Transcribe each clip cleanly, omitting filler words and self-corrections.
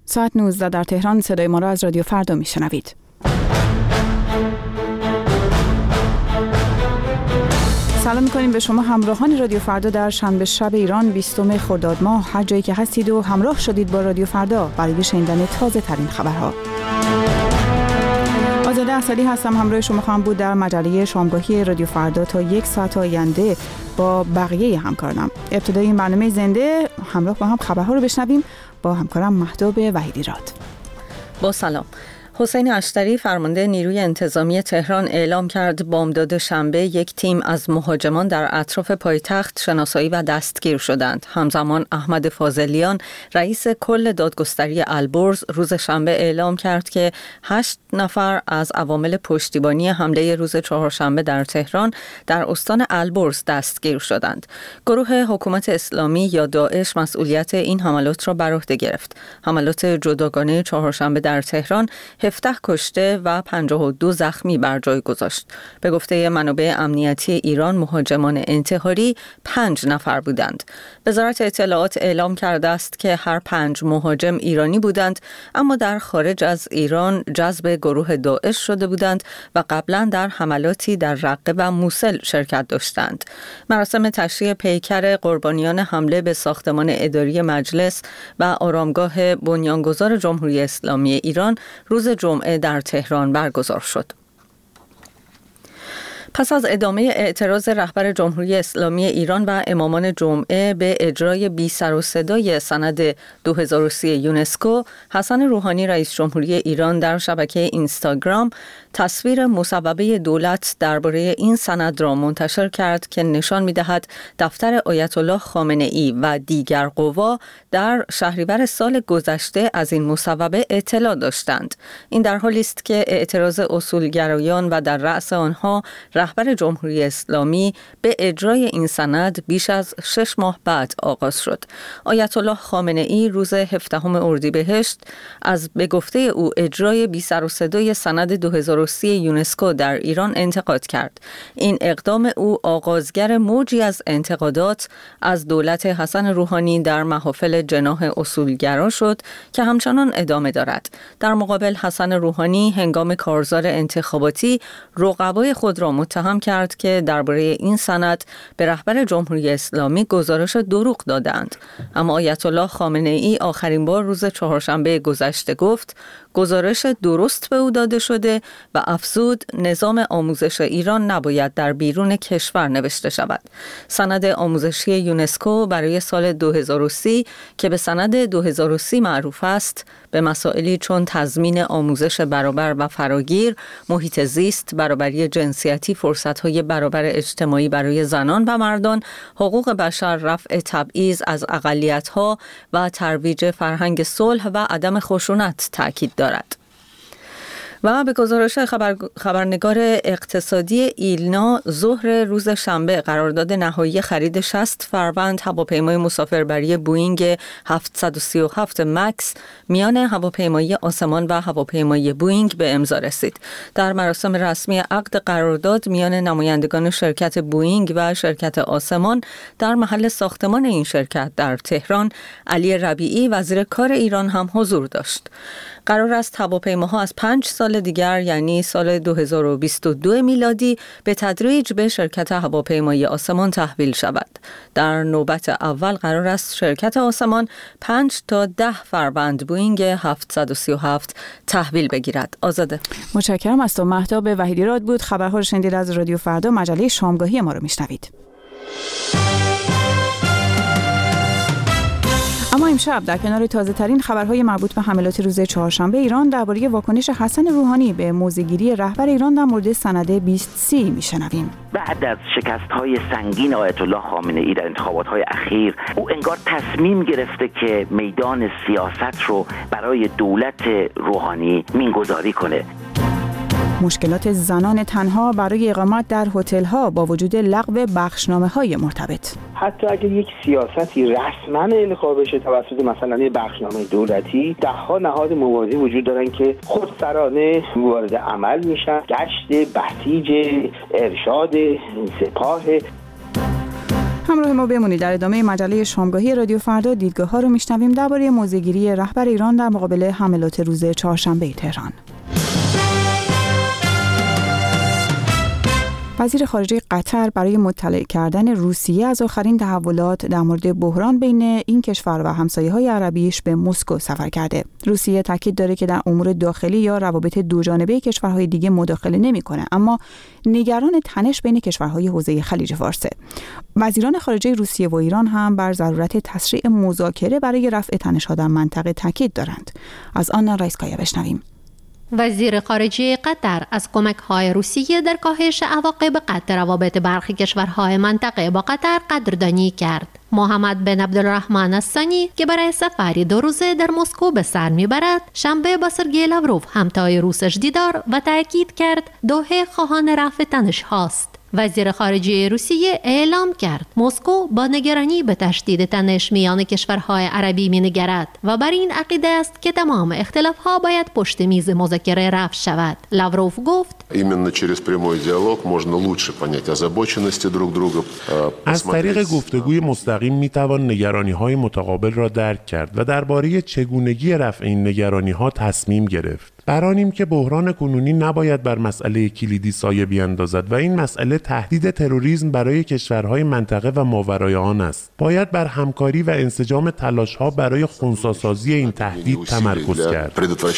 ساعت 19 در تهران. صدای ما را از رادیو فردا میشنوید. سلام می‌کنیم به شما همراهان رادیو فردا در شنبه شب ایران 20 خرداد ماه، هر جایی که هستید و همراه شدید با رادیو فردا برای شنیدن تازه ترین خبرها. آزاده اصلی هستم، همراه شما خواهم بود در مجله شامگاهی رادیو فردا تا 1 ساعت آینده با بقیه همکارانم. ابتدای این برنامه زنده همراه با هم خبرها رو بشنویم با همکارم مهداب وحیدی‌راد. با سلام. حسین اشتری فرمانده نیروی انتظامی تهران اعلام کرد بامداد شنبه یک تیم از مهاجمان در اطراف پایتخت شناسایی و دستگیر شدند. همزمان احمد فاضلیان رئیس کل دادگستری البرز روز شنبه اعلام کرد که 8 نفر از عوامل پشتیبانی حمله روز چهارشنبه در تهران در استان البرز دستگیر شدند. گروه حکومت اسلامی یا داعش مسئولیت این حملات را بر عهده گرفت. حملات جداگانه چهارشنبه در تهران 17 کشته و 52 زخمی بر جای گذاشت. به گفته منابع امنیتی ایران مهاجمان انتحاری 5 نفر بودند. وزارت اطلاعات اعلام کرده است که هر 5 مهاجم ایرانی بودند، اما در خارج از ایران جذب گروه داعش شده بودند و قبلا در حملاتی در رقه و موصل شرکت داشتند. مراسم تشییع پیکر قربانیان حمله به ساختمان اداری مجلس و آرامگاه بنیانگذار جمهوری اسلامی ایران روز جمعه در تهران برگزار شد. پس از ادامه اعتراض رهبر جمهوری اسلامی ایران و امامان جمعه به اجرای بی سر و صدای سند 2030 یونسکو، حسن روحانی رئیس جمهوری ایران در شبکه اینستاگرام تصویر مصوبه دولت درباره این سند را منتشر کرد که نشان می‌دهد دفتر آیت الله خامنه‌ای و دیگر قوا در شهریور سال گذشته از این مصوبه اطلاع داشتند. این در حالی است که اعتراض اصولگرایان و در رأس آنها رهبر جمهوری اسلامی به اجرای این سند بیش از 6 ماه بعد آغاز شد. آیت الله خامنه‌ای روز 17 اردیبهشت از به گفته او اجرای بی سر و صدای سند 2030 یونسکو در ایران انتقاد کرد. این اقدام او آغازگر موجی از انتقادات از دولت حسن روحانی در محافل جناح اصولگرا شد که همچنان ادامه دارد. در مقابل حسن روحانی هنگام کارزار انتخاباتی رقبای خود را متهم کرد که درباره این سند به رهبر جمهوری اسلامی گزارش دروغ دادند. اما آیت الله خامنه‌ای آخرین بار روز چهارشنبه گذشته گفت گزارش درست به او داده شده و افزود نظام آموزش ایران نباید در بیرون کشور نوشته شود. سند آموزشی یونسکو برای سال 2030 که به سند 2030 معروف است، به مسائلی چون تضمین آموزش برابر و فراگیر، محیط زیست، برابری جنسیتی، فرصت‌های برابر اجتماعی برای زنان و مردان، حقوق بشر، رفع تبعیض از اقلیت‌ها و ترویج فرهنگ صلح و عدم خشونت تاکید دارد. و به گزارش خبرنگار اقتصادی ایلنا، ظهر روز شنبه قرارداد نهایی خرید 60 فروند هواپیمای مسافربری بوئینگ 737 مکس میان هواپیمایی آسمان و هواپیمای بوئینگ به امضا رسید. در مراسم رسمی عقد قرارداد میان نمایندگان شرکت بوئینگ و شرکت آسمان در محل ساختمان این شرکت در تهران، علی ربیعی وزیر کار ایران هم حضور داشت. قرار است هواپیماها از 5 سال دیگر یعنی سال 2022 میلادی به تدریج به شرکت هواپیمایی آسمان تحویل شود. در نوبت اول قرار است شرکت آسمان 5 تا 10 فروند بوئینگ 737 تحویل بگیرد. آزاده. متشکرم از تو. مهداب وحیدی‌راد بود. خبرها رو شنیدید از رادیو فردا. مجله شامگاهی ما رو میشنوید. اما امشب در کنار تازه ترین خبرهای مربوط به حملات روز چهارشنبه ایران درباره واکنش حسن روحانی به موضع‌گیری رهبر ایران در مورد سند 2030 میشنویم. بعد از شکست‌های سنگین آیت الله خامنه‌ای در انتخابات‌های اخیر، او انگار تصمیم گرفته که میدان سیاست رو برای دولت روحانی مینگذاری کنه. مشکلات زنان تنها برای اقامت در هتل‌ها با وجود لغو بخشنامه‌های مرتبط. حتی اگر یک سیاستی رسما القا بشه توسط مثلا یک بخشنامه دولتی، ده‌ها نهاد موازی وجود دارن که خودسرانه وارد عمل میشن. گشت، بسیج، ارشاد، سپاه. همراه ما بمونید. در ادامه مجله شامگاهی رادیو فردا دیدگاه ها رو میشنویم درباره موضع‌گیری رهبر ایران در مقابل حملات روز چهارشنبه تهران. وزیر خارجه قطر برای مطلع کردن روسیه از آخرین تحولات در مورد بحران بین این کشور و همسایه‌های عربیش به مسکو سفر کرده. روسیه تاکید داره که در امور داخلی یا روابط دوجانبه کشورهای دیگه مداخله نمی‌کنه، اما نگران تنش بین کشورهای حوزه خلیج فارسه. وزیران خارجه روسیه و ایران هم بر ضرورت تسریع مذاکره برای رفع تنش‌ها در منطقه تاکید دارند. از آن رایسکایا بشنویم. وزیر خارجه قطر از کمک‌های روسیه در کاهش عواقب قطع روابط برخی کشورهای منطقه با قطر قدردانی کرد. محمد بن عبدالرحمن الثانی که برای سفری 2 روزه در مسکو به سر میبرد، شنبه با سرگئی لاوروف همتای روسش دیدار و تأکید کرد دوحه خواهان رفع تنش هاست. وزیر خارجه روسیه اعلام کرد مسکو با نگرانی به تشدید تنش میان کشورهای عربی می‌نگرد و بر این عقیده است که تمام اختلاف‌ها باید پشت میز مذاکره رفع شود. لاوروف گفت از طریق گفتگوی مستقیم میتوان نگرانی‌های متقابل را درک کرد و درباره چگونگی رفع این نگرانی‌ها تصمیم گرفت. برانیم که بحران کنونی نباید بر مسئله کلیدی سایه بیاندازد و این مسئله تهدید تروریسم برای کشورهای منطقه و ماورای آن است. باید بر همکاری و انسجام تلاش‌ها برای خنثی‌سازی این تهدید تمرکز کرد.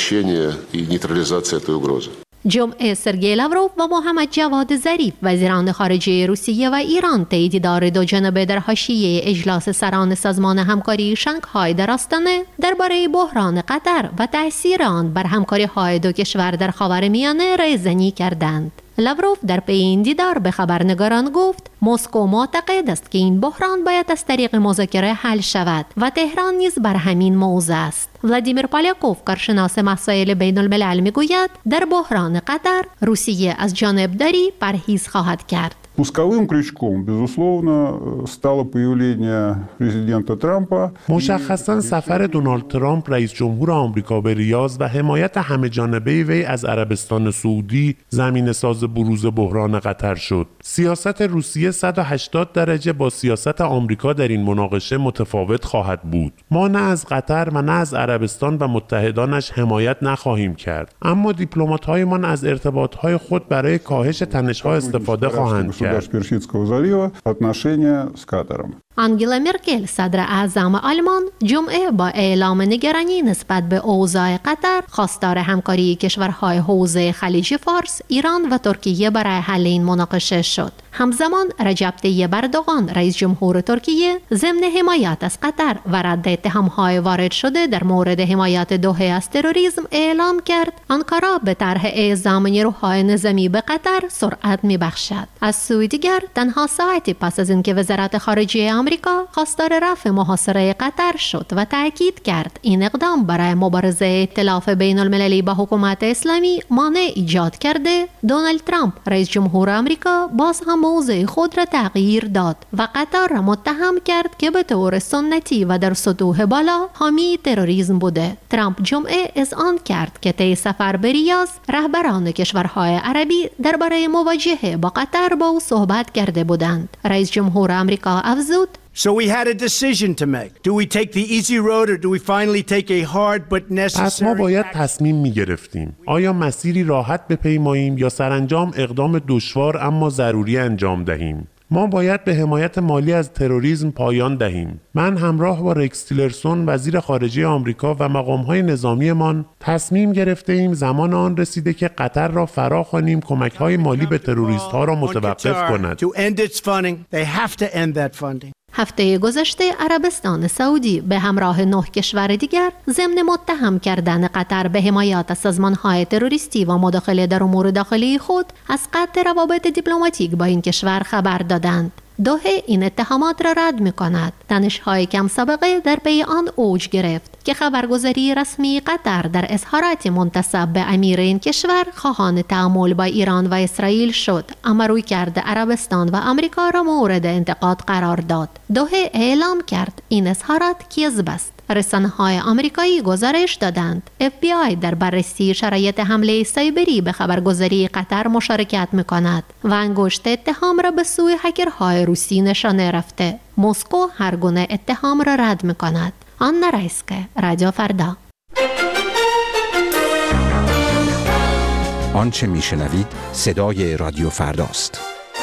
جمعه سرگئی لاوروف و محمد جواد ظریف وزیران خارجه روسیه و ایران طی دیدار دوجانبه در حاشیه اجلاس سران سازمان همکاری شانگهای در آستانه درباره بحران قطر و تأثیر آن بر همکاری‌های دو کشور در خاورمیانه رایزنی کردند. لاوروف در پی این دیدار به خبرنگاران گفت مسکو معتقد است که این بحران باید از طریق مذاکره حل شود و تهران نیز بر همین موضع است. ولادیمیر پالیاکوف کارشناس مسائل بین الملل میگوید در بحران قطر روسیه از جانبداری پرهیز خواهد کرد. Пусковым крючком, безусловно, стало появление президента Трампа. مشخصاً سفر دونالد ترامپ رئیس جمهور آمریکا به ریاض و حمایت همه جانبه وی از عربستان سعودی زمینه‌ساز بروز بحران قطر شد. سیاست روسیه 180 درجه با سیاست آمریکا در این مناقشه متفاوت خواهد بود. ما نه از قطر و نه از عربستان و متحدانش حمایت نخواهیم کرد، اما دیپلمات‌هایمان از ارتباط‌های خود برای کاهش تنش‌ها استفاده خواهند کرد. Персидского залива отношения с Катаром. آنگلا مرکل صدر اعظم آلمان جمعه با اعلام نگرانی نسبت به اوضاع قطر خواستار همکاری کشورهای حوزه خلیج فارس، ایران و ترکیه برای حل این مناقشه شد. همزمان رجب طیب اردوغان رئیس جمهور ترکیه ضمن حمایت از قطر و رد اتهام‌های وارد شده در مورد حمایت دوحه از تروریسم اعلام کرد آنکارا به طرح اعزام نیروهای نظامی به قطر سرعت می‌بخشد. از سوی دیگر تنها ساعتی پس از اینکه وزارت خارجه آمریکا خواستار رفع محاصره قطر شد و تأکید کرد این اقدام برای مبارزه ائتلاف بین المللی با حکومت اسلامی مانع ایجاد کرده، دونالد ترامپ رئیس جمهور آمریکا باز هم موضع خود را تغییر داد و قطر را متهم کرد که به طور سنتی و در سطوح بالا حامی تروریسم بوده. ترامپ جمعه اذعان کرد که طی سفر به ریاض رهبران کشورهای عربی درباره مواجهه با قطر با او صحبت کرده بودند. رئیس جمهور آمریکا افزود So we had a decision to make. Do we take the easy road or do we finally take a hard but necessary? پس ما باید تصمیم می‌گرفتیم. آیا مسیری راحت بپیماییم یا سرانجام اقدام دشوار اما ضروری انجام دهیم؟ ما باید به حمایت مالی از تروریسم پایان دهیم. من همراه با رکس تیلرسون وزیر خارجه آمریکا و مقام‌های نظامیمان تصمیم گرفته ایم زمان آن رسیده که قطر را فراخوانیم کمک‌های مالی به تروریست‌ها را متوقف کند. هفته گذشته عربستان سعودی به همراه 9 کشور دیگر ضمن متهم کردن قطر به حمایت از سازمان‌های تروریستی و مداخله در امور داخلی خود از قطع روابط دیپلماتیک با این کشور خبر دادند. دوحه این اتهامات را رد می‌کند. تنش‌های کم سابقه در پی آن اوج گرفت که خبرگزاری رسمی قطر در اظهارات منتسب به امیر این کشور خواهان تعامل با ایران و اسرائیل شد، اما رویکرد عربستان و آمریکا را مورد انتقاد قرار داد. دوحه اعلام کرد این اظهارات کذب است. رسانه‌های آمریکایی گزارش دادند FBI در بررسی شرایط حمله سایبری به خبرگزاری قطر مشارکت می‌کند و انگشت اتهام را به سوی هکرهای روسی نشانه رفته. مسکو هر گونه اتهام را رد می‌کند. آنا رایسکه، رادیو فردا. آنچه میشنوید صدای رادیو فرداست.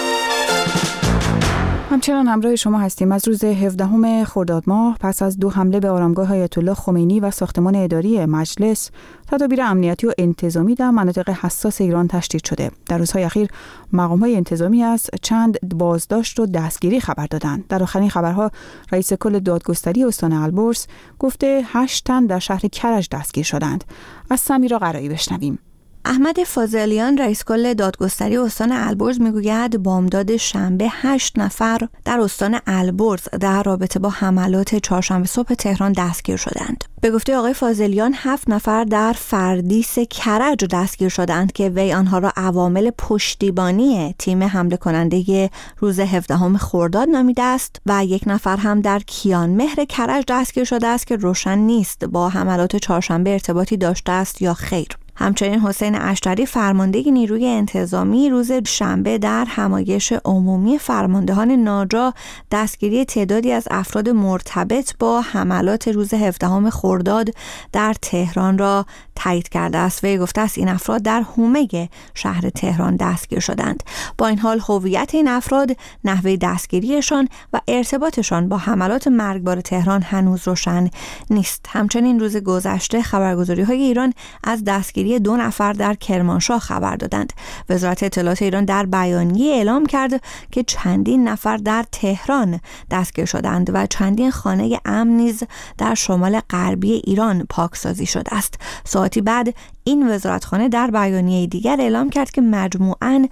همچنان همراه شما هستیم. از روز 17 خرداد ماه پس از 2 حمله به آرامگاه آیت الله خمینی و ساختمان اداری مجلس، تدابیر امنیتی و انتظامی در مناطق حساس ایران تشدید شده. در روزهای اخیر مقام‌های انتظامی از چند بازداشت و دستگیری خبر دادند. در آخرین خبرها رئیس کل دادگستری استان البرز گفته 8 تن در شهر کرج دستگیر شدند. از سمیرا قرایی بشنویم. احمد فاضلیان رئیس کل دادگستری استان البرز میگوید بامداد شنبه 8 نفر در استان البرز در رابطه با حملات چهارشنبه صبح تهران دستگیر شدند. به گفته آقای فاضلیان 7 نفر در فردیس کرج دستگیر شدند که وی آنها را عوامل پشتیبانی تیم حمله کننده روز 17 خرداد نامیده است و 1 نفر هم در کیانمهر کرج دستگیر شده است که روشن نیست با حملات چهارشنبه ارتباطی داشته است یا خیر. همچنین حسین اشتری فرمانده نیروی انتظامی روز شنبه در همایش عمومی فرماندهان ناجا دستگیری تعدادی از افراد مرتبط با حملات روز 17 خرداد در تهران را تایید کرده است. وی گفته است این افراد در حومه شهر تهران دستگیر شدند. با این حال هویت این افراد، نحوه دستگیریشان و ارتباطشان با حملات مرگبار تهران هنوز روشن نیست. همچنین روز گذشته خبرگزاری‌های ایران از دستگیری 2 نفر در کرمانشاه خبر دادند. وزارت اطلاعات ایران در بیانیه اعلام کرد که چندین نفر در تهران دستگیر شدند و چندین خانه امن نیز در شمال غربی ایران پاکسازی شده است. ساعتی بعد این وزارتخانه در بیانیه دیگر اعلام کرد که مجموعاً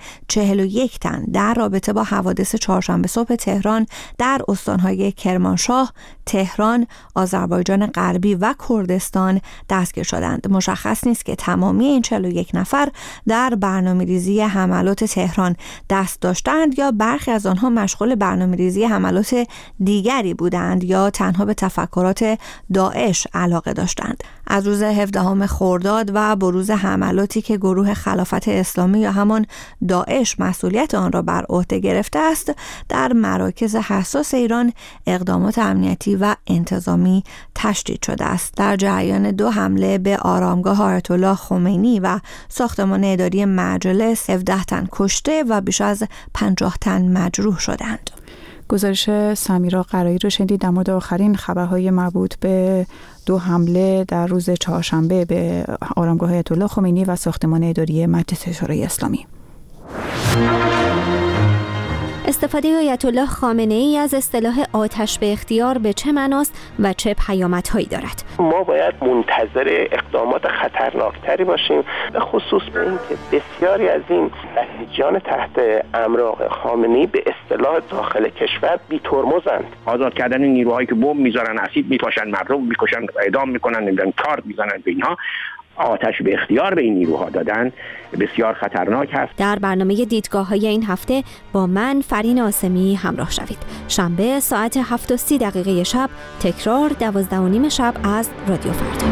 41 تن در رابطه با حوادث چهارشنبه صبح تهران در استانهای کرمانشاه، تهران، آذربایجان غربی و کردستان دستگیر شدند. مشخص نیست که تمامی این 41 نفر در برنامه‌ریزی حملات تهران دست داشتند یا برخی از آنها مشغول برنامه‌ریزی حملات دیگری بودند یا تنها به تفکرات داعش علاقه داشتند. از روز 17 خرداد و بروز حملاتی که گروه خلافت اسلامی یا همان داعش مسئولیت آن را بر عهده گرفته است، در مراکز حساس ایران اقدامات امنیتی و انتظامی تشدید شده است. در جریان 2 حمله به آرامگاه آیت الله خمینی و ساختمان اداری مجلس 17 تن کشته و بیش از 50 تن مجروح شدند. گزارش سمیرا قرایی رو شنیدید در مورد آخرین خبرهای مربوط به 2 حمله در روز چهارشنبه به آرامگاه آیت الله خمینی و ساختمان اداری مجلس شورای اسلامی. استفاده آیت الله خامنه ای از اصطلاح آتش به اختیار به چه معناست و چه پیامدهایی دارد؟ ما باید منتظر اقدامات خطرناکتری باشیم، به خصوص به این که بسیاری از این بسیجان تحت امر خامنه‌ای به اصطلاح داخل کشور بی‌ترمزند. آزاد کردن نیروهایی که بمب میذارن، اسید میپاشن، مردم میکشن، اعدام میکنن، نمیدونم کارت میزنن، به اینها آتش به اختیار به این نیروها دادن بسیار خطرناک هست. در برنامه دیدگاه‌های این هفته با من فرین آسمی همراه شوید. شنبه ساعت 7:30 شب، تکرار 12:30 شب از رادیو فردا.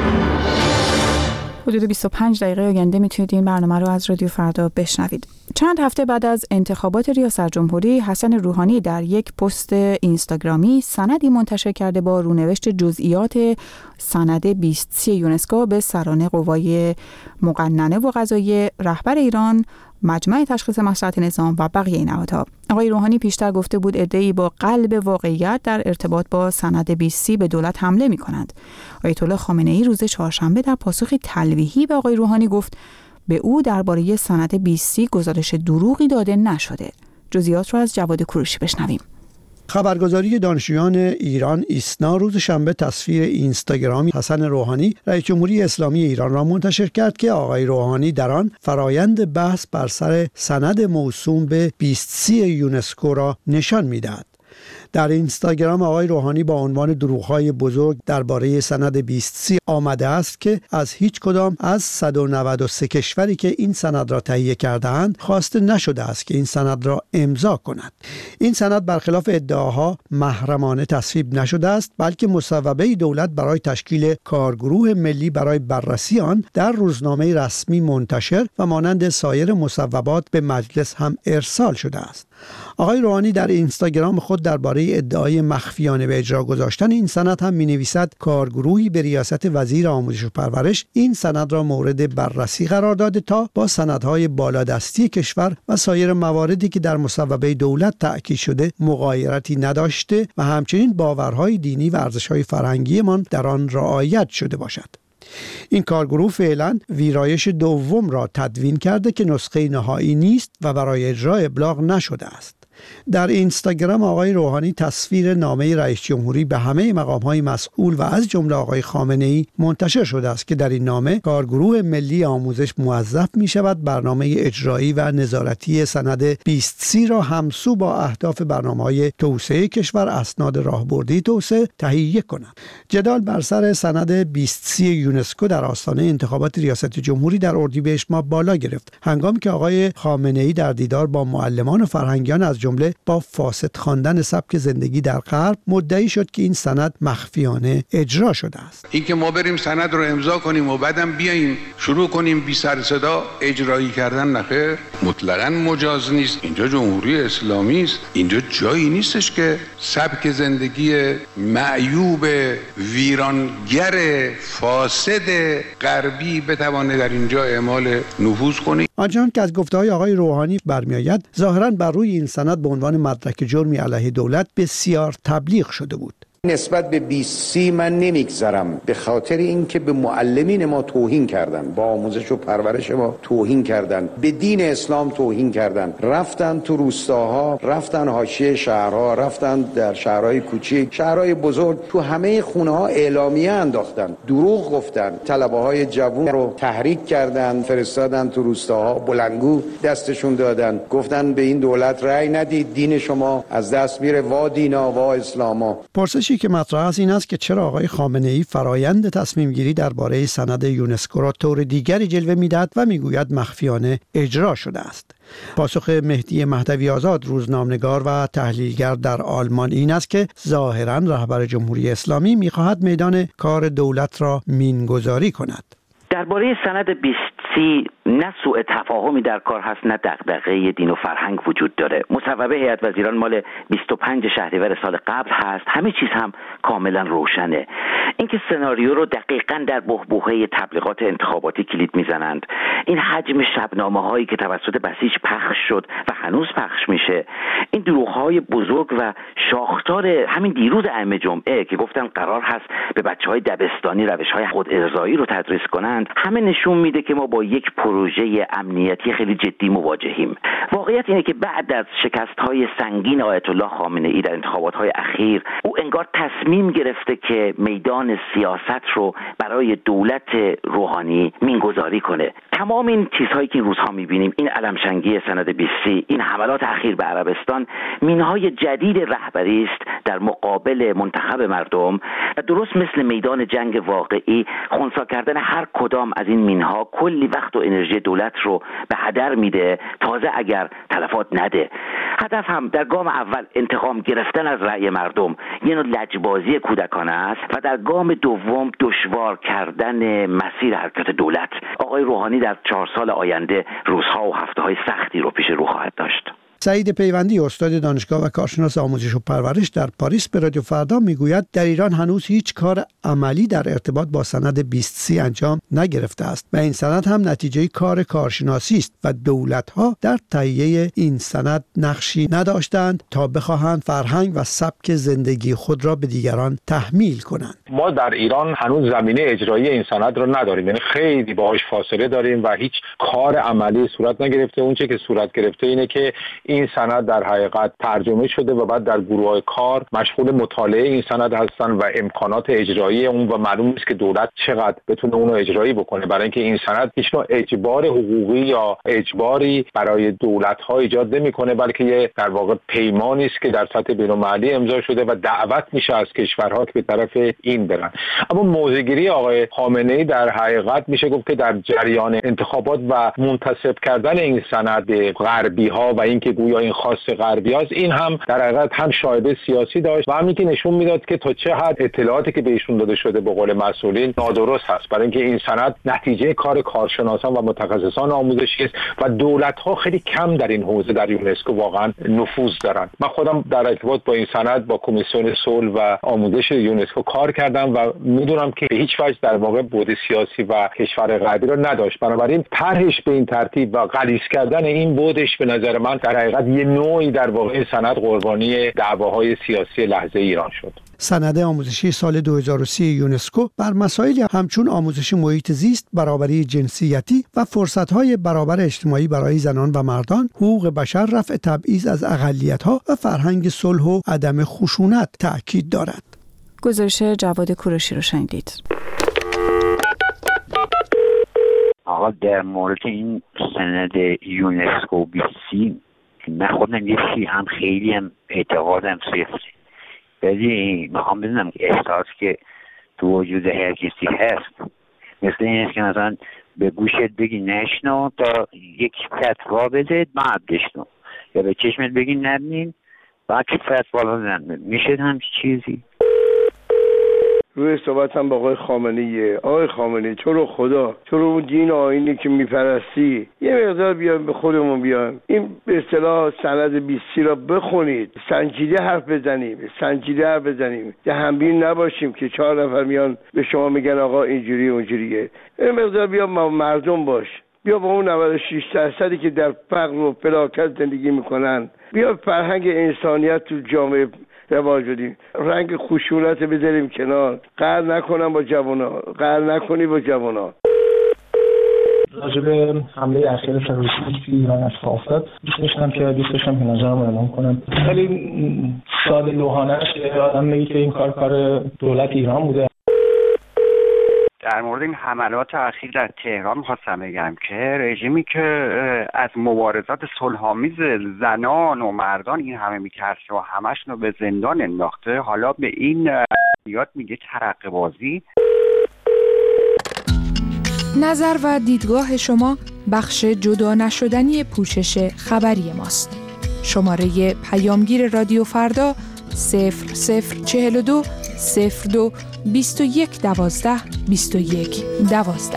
حدود 25 دقیقه آینده میتونید این برنامه رو از رادیو فردا بشنوید. چند هفته بعد از انتخابات ریاست جمهوری، حسن روحانی در یک پست اینستاگرامی سندی منتشر کرده با رونوشت جزئیات سند 20 یونسکو به سران قوای مقننه و قضاییه، رهبر ایران، مجمع تشخیص مصلحت نظام و بقیه نهادها. آقای روحانی پیشتر گفته بود عده‌ای با قلب واقعیت در ارتباط با سند 20 به دولت حمله می‌کنند. آیت الله خامنه‌ای روز چهارشنبه در پاسخی تلویحی به آقای روحانی گفت به او درباره سند 20 گزارش دروغی داده نشده. جزئیات را از جواد کوروشی بشنویم. خبرگزاری دانشجویان ایران ایسنا روز شنبه تصویر اینستاگرامی حسن روحانی رئیس جمهوری اسلامی ایران را منتشر کرد که آقای روحانی در آن فرایند بحث بر سر سند موسوم به 20 یونسکو را نشان می‌دهد. در اینستاگرام آقای روحانی با عنوان دروغ‌های بزرگ درباره سند 2030 آمده است که از هیچ کدام از 193 کشوری که این سند را تهیه کرده‌اند خواسته نشده است که این سند را امضا کنند. این سند برخلاف ادعاها محرمانه تصویب نشده است، بلکه مصوبه دولت برای تشکیل کارگروه ملی برای بررسی آن در روزنامه رسمی منتشر و مانند سایر مصوبات به مجلس هم ارسال شده است. آقای روحانی در اینستاگرام خود درباره ادعای مخفیانه به اجرا گذاشتن این سند هم می‌نویسد کارگروهی به ریاست وزیر آموزش و پرورش این سند را مورد بررسی قرار داده تا با سندهای بالادستی کشور و سایر مواردی که در مصوبه دولت تأکید شده مغایرتی نداشته و همچنین باورهای دینی و ارزش‌های فرهنگیمان در آن رعایت شده باشد. این کارگروه فعلا ویرایش دوم را تدوین کرده که نسخه نهایی نیست و برای اجرا ابلاغ نشده است. در اینستاگرام آقای روحانی تصویر نامه رئیس جمهوری به همه مقام‌های مسئول و از جمله آقای خامنه‌ای منتشر شده است که در این نامه کارگروه ملی آموزش موظف می‌شود برنامه اجرایی و نظارتی سند 2030 را همسو با اهداف برنامه‌های توسعه کشور اسناد راهبردی توسعه تهیه کند. جدال بر سر سند 2030 یونسکو در آستانه انتخابات ریاست جمهوری در اردیبهشت ماه بالا گرفت، هنگامی که آقای خامنه‌ای در دیدار با معلمان و فرهنگیان از جمله با فاسد خواندن سبک زندگی در غرب مدعی شد که این سند مخفیانه اجرا شده است. این که ما بریم سند رو امضا کنیم و بعدم بیاییم شروع کنیم بی سر صدا اجرایی کردن، نخیر، مطلقاً مجاز نیست. اینجا جمهوری اسلامی است، اینجا جایی نیستش که سبک زندگی معیوب ویرانگر فاسد غربی بتوانه در اینجا اعمال نفوذ کنه. آنچنان که از گفته‌های آقای روحانی برمی‌آید ظاهراً بر روی این سند به عنوان مدرک جرمی علیه دولت بسیار تبلیغ شده بود. نسبت به 2030 من نمیگذرم، به خاطر اینکه به معلمین ما توهین کردن، با آموزش و پرورش ما توهین کردن، به دین اسلام توهین کردن، رفتن تو روستاها، رفتن حاشیه شهرها، رفتن در شهرهای کوچیک، شهرهای بزرگ، تو همه خونه ها اعلامیه انداختن، دروغ گفتن، طلبه‌های جوان رو تحریک کردن، فرستادن تو روستاها، بلنگو دستشون دادن، گفتن به این دولت رأی ندید، دین شما از دست میره، وا دینا وا اسلاما. پرسشی که مطرح است این است که چرا آقای خامنه‌ای فرایند تصمیم گیری درباره سند یونسکو را طور دیگری جلوه می‌دهد و میگوید مخفیانه اجرا شده است. پاسخ مهدی مهدوی آزاد، روزنامه‌نگار و تحلیلگر در آلمان، این است که ظاهراً رهبر جمهوری اسلامی می‌خواهد میدان کار دولت را مینگذاری کند. درباره سند 2030 نه سوء تفاهمی در کار هست، نه دغدغه دین و فرهنگ وجود داره. مصوبه هیئت وزیران مال 25 شهریور سال قبل هست، همه چیز هم کاملا روشنه. اینکه سناریو رو دقیقاً در بحبوحه تبلیغات انتخاباتی کلید میزنند، این حجم شبنامه هایی که توسط بسیج پخش شد و هنوز پخش میشه، این دروغ های بزرگ و شاخدار همین دیروز ائمه جمعه که گفتن قرار هست به بچهای دبستانی روش های خود ارضایی رو تدریس کنند، همه نشون میده که ما با یک پروژه امنیتی خیلی جدی مواجهیم. واقعیت اینه که بعد از شکست‌های سنگین آیت الله خامنه‌ای در انتخابات‌های اخیر، او انگار تصمیم گرفته که میدان سیاست رو برای دولت روحانی مینگذاری کنه. تمام این چیزهایی که این روزها می‌بینیم، این علمشنگی سند 2030، این حملات اخیر به عربستان، مینهای جدید رهبری است در مقابل منتخب مردم و درست مثل میدان جنگ واقعی، خنثی کردن هر کدام از این مینها کلی وقت و انرژی دولت رو به هدر میده، تازه اگر تلفات نده. هدف هم در گام اول انتقام گرفتن از رأی مردم، یه نوع لجبازی کودکانه است، و در گام دوم دشوار کردن مسیر حرکت دولت. آقای روحانی در 4 سال آینده روزها و هفته‌های سختی رو پیش رو خواهد داشت. سعید پیوندی، استاد دانشگاه و کارشناس آموزش و پرورش در پاریس، به رادیو فردا میگوید در ایران هنوز هیچ کار عملی در ارتباط با سند 2030 انجام نگرفته است و این سند هم نتیجه کار کارشناسی است و دولت‌ها در تهیه این سند نقشی نداشتند تا بخواهند فرهنگ و سبک زندگی خود را به دیگران تحمیل کنند. ما در ایران هنوز زمینه اجرایی این سند را نداریم، یعنی خیلی باهاش فاصله داریم و هیچ کار عملی صورت نگرفته. اون چه که صورت گرفته اینه که این سند در حقیقت ترجمه شده و بعد در گروه‌های کار مشغول مطالعه این سند هستن و امکانات اجرایی اون و معلوم نیست که دولت چقدر بتونه اون رو اجرایی بکنه، برای اینکه این سند هیچ نوع اجبار حقوقی یا اجباری برای دولت‌ها ایجاد نمی‌کنه، بلکه یه در واقع پیمانی است که در سطح بین‌المللی امضا شده و دعوت میشه از کشورها که به طرف این برن. اما موضع‌گیری آقای خامنه‌ای در حقیقت میشه گفت که در جریان انتخابات و منتسب کردن این سند به غربی‌ها و اینکه گویا این خاص غربی‌هاست، این هم در حقیقت هم شایبه سیاسی داشت و همین که نشون میداد که تا چه حد اطلاعاتی که بهشون داده شده به قول مسئولین نادرست هست، برای اینکه این سند نتیجه کار کارشناسان و متخصصان آموزشی است و دولت‌ها خیلی کم در این حوزه در یونسکو واقعا نفوذ دارند. من خودم در ارتباط با این سند با کمیسیون صلح و آموزش یونسکو کار کردم و میدونم که به هیچ وجه در واقع بعد سیاسی و کشور غربی را نداشت. بنابراین طرحش به این ترتیب و غلیظ کردن این بعدش به نظر من در حقیقت یه نوعی در واقع این سند قربانی دعواهای سیاسی لحظه ایران شد. سند آموزشی سال 2030 یونسکو بر مسائلی همچون آموزش محیط زیست، برابری جنسیتی و فرصت‌های برابر اجتماعی برای زنان و مردان، حقوق بشر، رفع تبعیض از اقلیت‌ها و فرهنگ صلح و عدم خشونت تأکید دارد. گزارش جواد کوروشی رو شنیدید. آقا در مورد این سند یونسکو 2030 من خودم یه چیزی هم خیلی هم اعتقادم صفره، ولی میخوام بدونم که احساس که تو وجود هر کسی هست مثل این است که مثلا به گوشت بگی نشنو تا یک فتوا بده بعد بشنو، یا به چشمت بگی نبینین بعد که فتوا بزن. میشه همچی چیزی؟ روی صحبت هم با آقای خامنه‌ای. آقای خامنه‌ای تو رو خدا، تو رو اون دین آیینی که میپرستی یه مقدار بیایم به خودمون بیایم، این به اصطلاح سند 20 را بخونید، سنجیده حرف بزنیم، دهنبین نباشیم که 4 نفر میان به شما میگن آقا اینجوری اونجوریه. یه مقدار بیا مردم باش، بیا با اون 96% که در فقر و فلاکت زندگی میکنن، بیا فرهنگ انسانیت تو جامعه رواج بدیم، رنگ خشونت بذاریم کنار، قهر نکنی با جوانا. راجع به حمله اخیر تروریستی ایران از فاسد دوست داشتم که نظرم اعلام کنم. خیلی ساده لوحانه است که آدم میگه که این کار دولت ایران بوده. در مورد این حملات اخیر در تهران خواستم بگم که رژیمی که از مبارزات صلح‌آمیز زنان و مردان این همه میترسه و همشون رو به زندان انداخته، حالا به این یاد میگه ترقه بازی. نظر و دیدگاه شما بخش جدا نشدنی پوشش خبری ماست. شماره پیامگیر رادیو فردا 0042 02 21 12 21 12.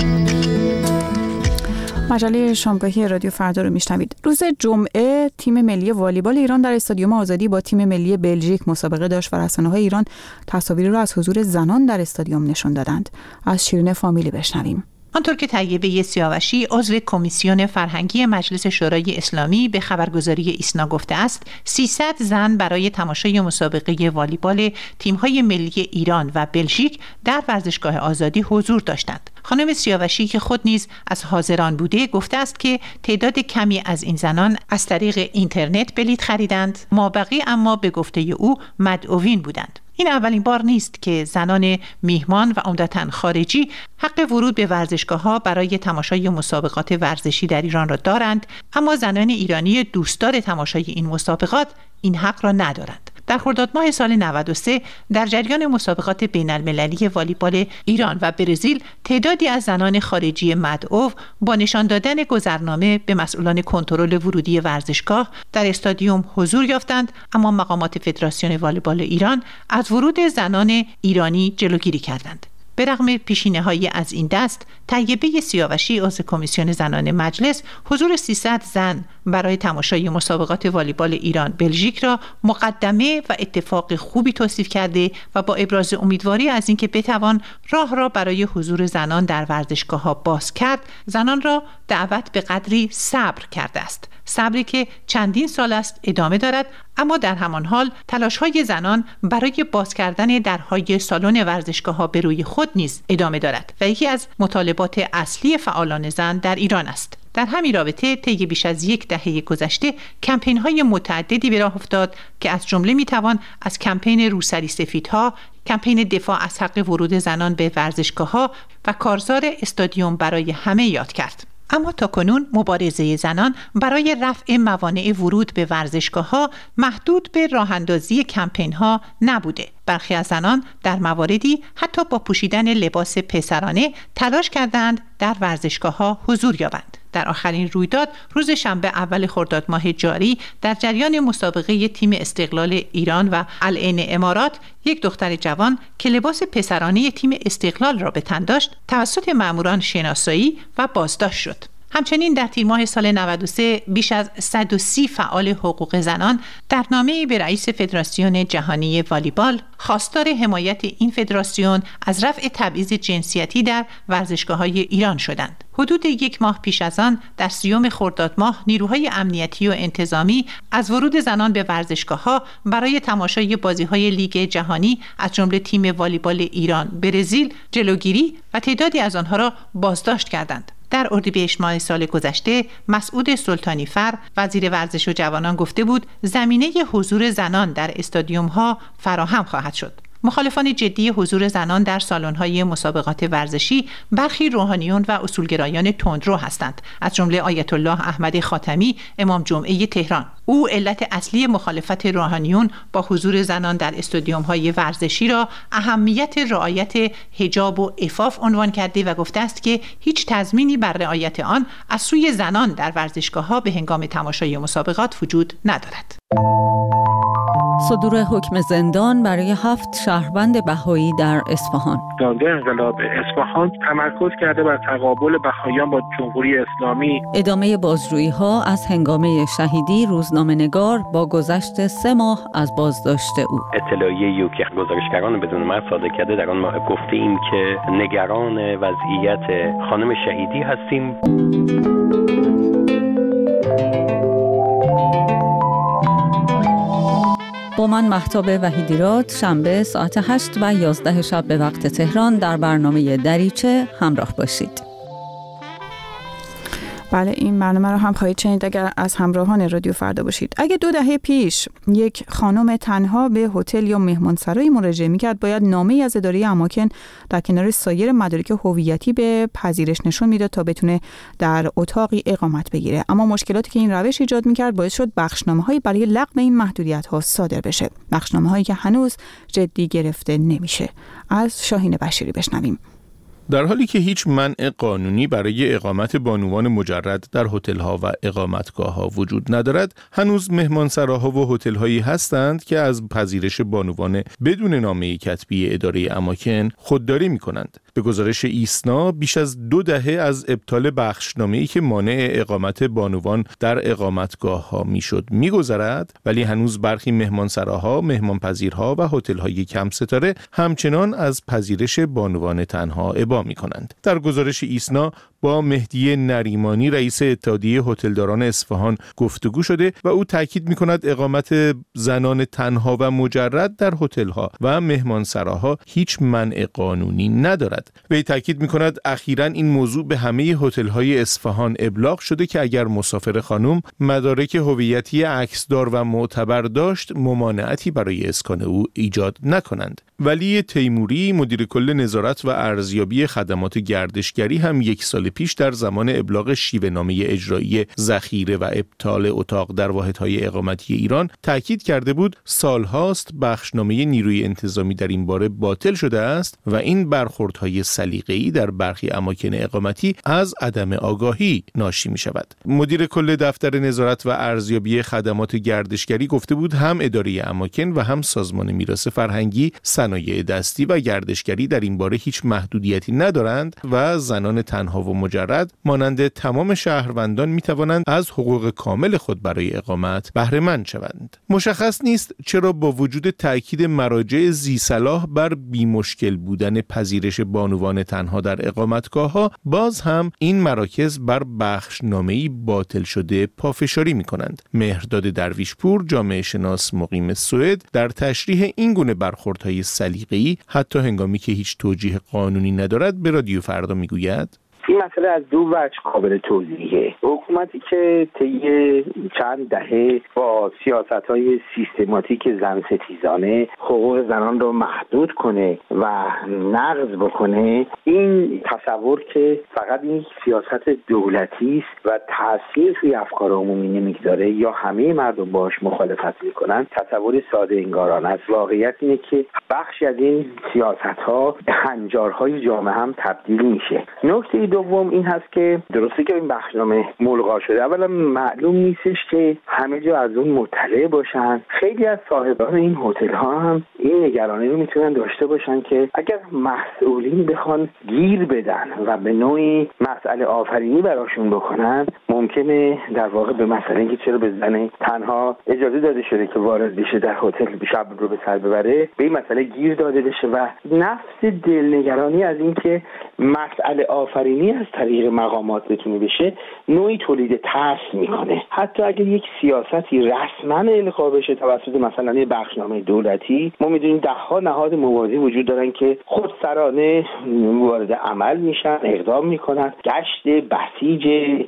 مجله شامگاهی رادیو فردا رو میشنوید. روز جمعه تیم ملی والیبال ایران در استادیوم آزادی با تیم ملی بلژیک مسابقه داشت و رسانه‌های ایران تصاویری را از حضور زنان در استادیوم نشون دادند. از شیرین فامیلی بشنویم. آنطور که طیبه سیاوشی عضو کمیسیون فرهنگی مجلس شورای اسلامی به خبرگزاری ایسنا گفته است، 300 زن برای تماشای مسابقه والیبال تیم‌های ملی ایران و بلژیک در ورزشگاه آزادی حضور داشتند. خانم سیاوشی که خود نیز از حاضران بوده گفته است که تعداد کمی از این زنان از طریق اینترنت بلیط خریدند، مابقی اما به گفته او مدعوین بودند. این اولین بار نیست که زنان میهمان و عمدتاً خارجی حق ورود به ورزشگاه‌ها برای تماشای مسابقات ورزشی در ایران را دارند، اما زنان ایرانی دوستدار تماشای این مسابقات این حق را ندارند. در خرداد ماه سال 93 در جریان مسابقات بین‌المللی والیبال ایران و برزیل تعدادی از زنان خارجی مدعو با نشان دادن گذرنامه به مسئولان کنترل ورودی ورزشگاه در استادیوم حضور یافتند، اما مقامات فدراسیون والیبال ایران از ورود زنان ایرانی جلوگیری کردند. به رغم پیشینه‌های از این دست، طیبه سیاوشی عضو کمیسیون زنان مجلس حضور 300 زن برای تماشای مسابقات والیبال ایران بلژیک را مقدمه و اتفاق خوبی توصیف کرده و با ابراز امیدواری از اینکه بتوان راه را برای حضور زنان در ورزشگاه‌ها باز کرد، زنان را دعوت به قدری صبر کرده است. صبری که چندین سال است ادامه دارد، اما در همان حال تلاش‌های زنان برای باز کردن درهای سالن ورزشگاه‌ها به روی خود نیز ادامه دارد و یکی از مطالبات اصلی فعالان زن در ایران است. در همین رابطه طی بیش از یک دهه گذشته کمپین‌های متعددی به راه افتاد که از جمله میتوان از کمپین روسری سفیدها، کمپین دفاع از حق ورود زنان به ورزشگاه‌ها و کارزار استادیوم برای همه یاد کرد. اما تاکنون مبارزه زنان برای رفع موانع ورود به ورزشگاه‌ها محدود به راه‌اندازی کمپین‌ها نبوده. برخی از زنان در مواردی حتی با پوشیدن لباس پسرانه تلاش کردند در ورزشگاه‌ها حضور یابند. در آخرین رویداد روز شنبه اول خرداد ماه جاری در جریان مسابقه تیم استقلال ایران و العین امارات، یک دختر جوان که لباس پسرانه تیم استقلال را به تن داشت توسط ماموران شناسایی و بازداشت شد. همچنین در تیر ماه سال 93 بیش از 130 فعال حقوق زنان در نامه‌ای به رئیس فدراسیون جهانی والیبال خواستار حمایت این فدراسیون از رفع تبعیض جنسیتی در ورزشگاه‌های ایران شدند. حدود یک ماه پیش از آن در 30 خرداد ماه نیروهای امنیتی و انتظامی از ورود زنان به ورزشگاه‌ها برای تماشای بازی‌های لیگ جهانی از جمله تیم والیبال ایران برزیل جلوگیری و تعدادی از آنها را بازداشت کردند. در اردیبهشت ماه سال گذشته مسعود سلطانیفر وزیر ورزش و جوانان گفته بود زمینه حضور زنان در استادیوم‌ها فراهم خواهد شد. مخالفان جدی حضور زنان در سالن‌های مسابقات ورزشی برخی روحانیون و اصولگرایان تندرو هستند، از جمله آیت الله احمد خاتمی امام جمعه تهران. او علت اصلی مخالفت روحانیون با حضور زنان در استادیوم‌های ورزشی را اهمیت رعایت حجاب و عفاف عنوان کرده و گفته است که هیچ تضمینی بر رعایت آن از سوی زنان در ورزشگاه‌ها به هنگام تماشای مسابقات وجود ندارد. صدور حکم زندان برای 7 شهروند بهایی در اصفهان. دادگاه انقلاب اصفهان تمرکز کرده بر تقابل بهاییان با جمهوری اسلامی. ادامه بازجویی‌ها از هنگامه شهیدی روزنامه‌نگار با گذشت 3 ماه از بازداشت او. اطلاعیه‌ای که گزارشگران بدون مرگ صادر کرده در آن ما گفتیم که نگران وضعیت خانم شهیدی هستیم. با من مهتاب وحیدیراد شنبه ساعت 8 و 11 شب به وقت تهران در برنامه دریچه همراه باشید. بله، این برنامه رو هم خواهید شنید اگر از همراهان رادیو فردا باشید. اگه 2 دهه پیش یک خانم تنها به هتل یا مهمانسرای مراجعه می‌کرد، باید نامه‌ای از اداره اماکن در کنار سایر مدارک هویتی به پذیرش نشون میداد تا بتونه در اتاقی اقامت بگیره. اما مشکلاتی که این روش ایجاد می‌کرد باعث شد بخشنامه‌هایی برای لغو این محدودیت‌ها صادر بشه. بخشنامه‌هایی که هنوز جدی گرفته نمیشه. از شاهین بشیری بشنویم. در حالی که هیچ منع قانونی برای اقامت بانوان مجرد در هتل‌ها و اقامتگاه‌ها وجود ندارد، هنوز مهمانسراها و هتل‌هایی هستند که از پذیرش بانوان بدون نامه کتبی اداره اماکن خودداری می‌کنند. به گزارش ایسنا بیش از 2 دهه از ابطال بخشنامه‌ای که مانع اقامت بانوان در اقامتگاه‌ها میشد می‌گذرد، ولی هنوز برخی مهمانسراها، مهمانپذیرها و هتل‌های کم ستاره همچنان از پذیرش بانوان تنها ابا می‌کنند. در گزارش ایسنا با مهدی نریمانی رئیس اتحادیه هتلداران اصفهان گفتگو شده و او تاکید می‌کند اقامت زنان تنها و مجرد در هتل‌ها و مهمانسراها هیچ منع قانونی ندارد. وی تاکید می‌کند اخیراً این موضوع به همه هتل‌های اصفهان ابلاغ شده که اگر مسافر خانم مدارک هویتی عکسدار و معتبر داشت، ممانعتی برای اسکان او ایجاد نکنند. ولی تیموری مدیر کل نظارت و ارزیابی خدمات گردشگری هم 1 سال پیش در زمان ابلاغ شیوه‌نامه اجرایی ذخیره و ابطال اتاق در واحدهای اقامتی ایران تاکید کرده بود سالهاست بخشنامه نیروی انتظامی در این باره باطل شده است و این برخوردهای سلیقه‌ای در برخی اماکن اقامتی از عدم آگاهی ناشی می شود. مدیر کل دفتر نظارت و ارزیابی خدمات گردشگری گفته بود هم اداره اماکن و هم سازمان میراث فرهنگی، صنایع دستی و گردشگری در این باره هیچ محدودیتی ندارند و زنان تنها و مجرد مانند تمام شهروندان می توانند از حقوق کامل خود برای اقامت بهره مند شوند. مشخص نیست چرا با وجود تأکید مراجع ذی صلاح بر بی مشکل بودن پذیرش بانوان تنها در اقامتگاه‌ها باز هم این مراکز بر بخشنامه‌ای باطل شده پافشاری می‌کنند. مهرداد درویشپور جامعه شناس مقیم سوئد در تشریح این گونه برخوردهای سلیقه‌ای حتی هنگامی که هیچ توجیه قانونی ندارد به رادیو فردا میگوید این مسئله از دو وجه قابل توضیحه. حکومتی که طی چند دهه با سیاست‌های سیستماتیک زن ستیزانه حقوق زنان رو محدود کنه و نقض بکنه، این تصور که فقط این سیاست دولتی است و تأثیر روی افکار عمومی نمیگذاره یا همه مردم باش مخالفت میکنن، تصور ساده انگارانه است. واقعیت اینه که بخشی از این سیاست‌ها هنجارهای جامعه هم تبدیل میشه. نکته دوم این هست که درسته که این بخشنامه ملغا شده، اولا معلوم نیستش که همه جا از اون مطلع باشن. خیلی از صاحبان این هتل‌ها هم این نگرانی رو میتونن داشته باشن که اگر مسئولین بخوان گیر بدن و به نوعی مسئله آفرینی براشون بکنن، ممکنه در واقع به مسئله که چرا به زن تنها اجازه داده شده که وارد بشه در هتل شب رو به سر ببره، به این مسئله گیر داده بشه و نفس دلنگرانی از این که مسئله آفرینی از طریق مقامات بتونه بشه نوعی تولید ترس میکنه. حتی اگر یک سیاستی رسما القا بشه توسط مثلا یک بخشنامه دولتی، ما میدونیم ده‌ها نهاد موازی وجود دارن که خودسرانه وارد عمل میشن، اقدام میکنن، گشت، بسیج،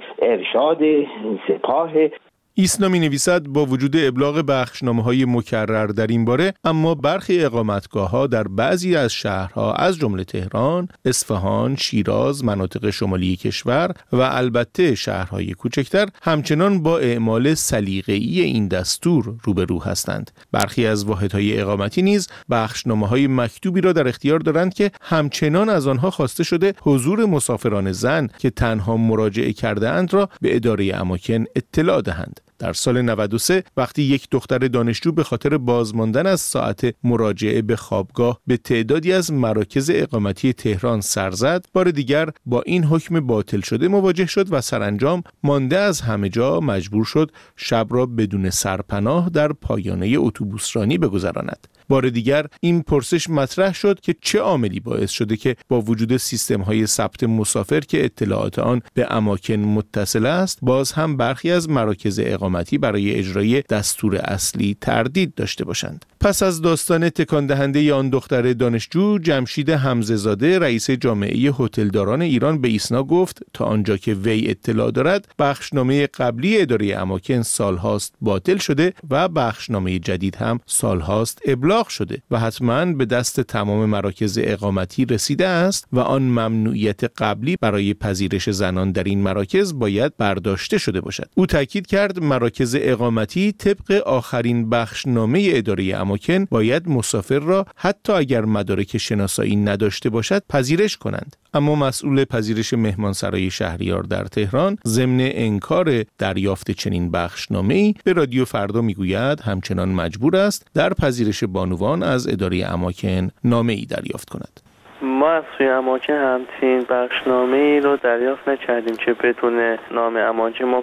ارشاد، سپاه. ایسنا می‌نویسد با وجود ابلاغ بخشنامه‌های مکرر در این باره، اما برخی اقامتگاه‌ها در بعضی از شهرها از جمله تهران، اصفهان، شیراز، مناطق شمالی کشور و البته شهرهای کوچکتر همچنان با اعمال سلیقه‌ای این دستور روبرو هستند. برخی از واحدهای اقامتی نیز بخشنامه‌های مکتوبی را در اختیار دارند که همچنان از آنها خواسته شده حضور مسافران زن که تنها مراجعه کرده‌اند را به اداره اماکن اطلاع دهند. در سال 93 وقتی یک دختر دانشجو به خاطر بازماندن از ساعت مراجعه به خوابگاه به تعدادی از مراکز اقامتی تهران سر زد، بار دیگر با این حکم باطل شده مواجه شد و سرانجام مانده از همه جا مجبور شد شب را بدون سرپناه در پایانه اتوبوسرانی بگذراند. بار دیگر این پرسش مطرح شد که چه عاملی باعث شده که با وجود سیستم‌های ثبت مسافر که اطلاعات آن به اماکن متصل است، باز هم برخی از مراکز اقامتی برای اجرای دستور اصلی تردید داشته باشند. پس از داستان تکان دهنده آن دختر دانشجو، جمشید حمزه زاده رئیس جامعه هتلداران ایران به ایسنا گفت تا آنجا که وی اطلاع دارد بخشنامه قبلی اداره اماکن سالهاست باطل شده و بخشنامه جدید هم سالهاست ابلاغ شده و حتما به دست تمام مراکز اقامتی رسیده است و آن ممنوعیت قبلی برای پذیرش زنان در این مراکز باید برداشته شده باشد. او تاکید کرد مراکز اقامتی طبق آخرین بخشنامه اداره اماکن باید مسافر را حتی اگر مدارک شناسایی نداشته باشد پذیرش کنند. اما مسئول پذیرش مهمانسرای شهریار در تهران ضمن انکار دریافت چنین بخشنامه‌ای به رادیو فردا میگوید همچنان مجبور است در پذیرش بانوان از اداره اماکن نامه‌ای دریافت کند. ما از سوی اماکن همچین بخشنامه‌ای رو دریافت نکردیم که بدون نام اماکن ما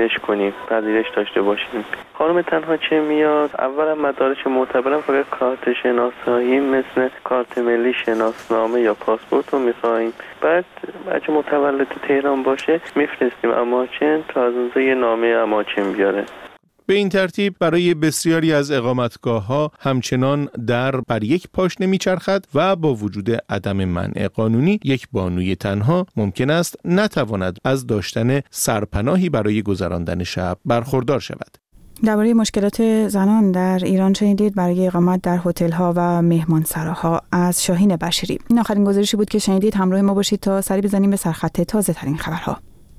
پذیرش داشته باشیم. خانم تنها چه میاد؟ اولا مدارک معتبرم فقط کارت شناسایی مثل کارت ملی، شناسنامه یا پاسپورت رو میخواییم. بعد اگه متولد تهران باشه میفرستیم اماکن تا از اونجا یه نامه اماکن بیاره. به این ترتیب برای بسیاری از اقامتگاه‌ها همچنان در بر یک پاشنه میچرخد و با وجود عدم منع قانونی یک بانوی تنها ممکن است نتواند از داشتن سرپناهی برای گذراندن شب برخوردار شود. درباره مشکلات زنان در ایران شنیدید برای اقامت در هتل‌ها و مهمانسراها از شاهین بشیری. این آخرین گزارشی بود که شنیدید. همراه ما باشید تا سری بزنیم به سرخط تازه ترین خبرها.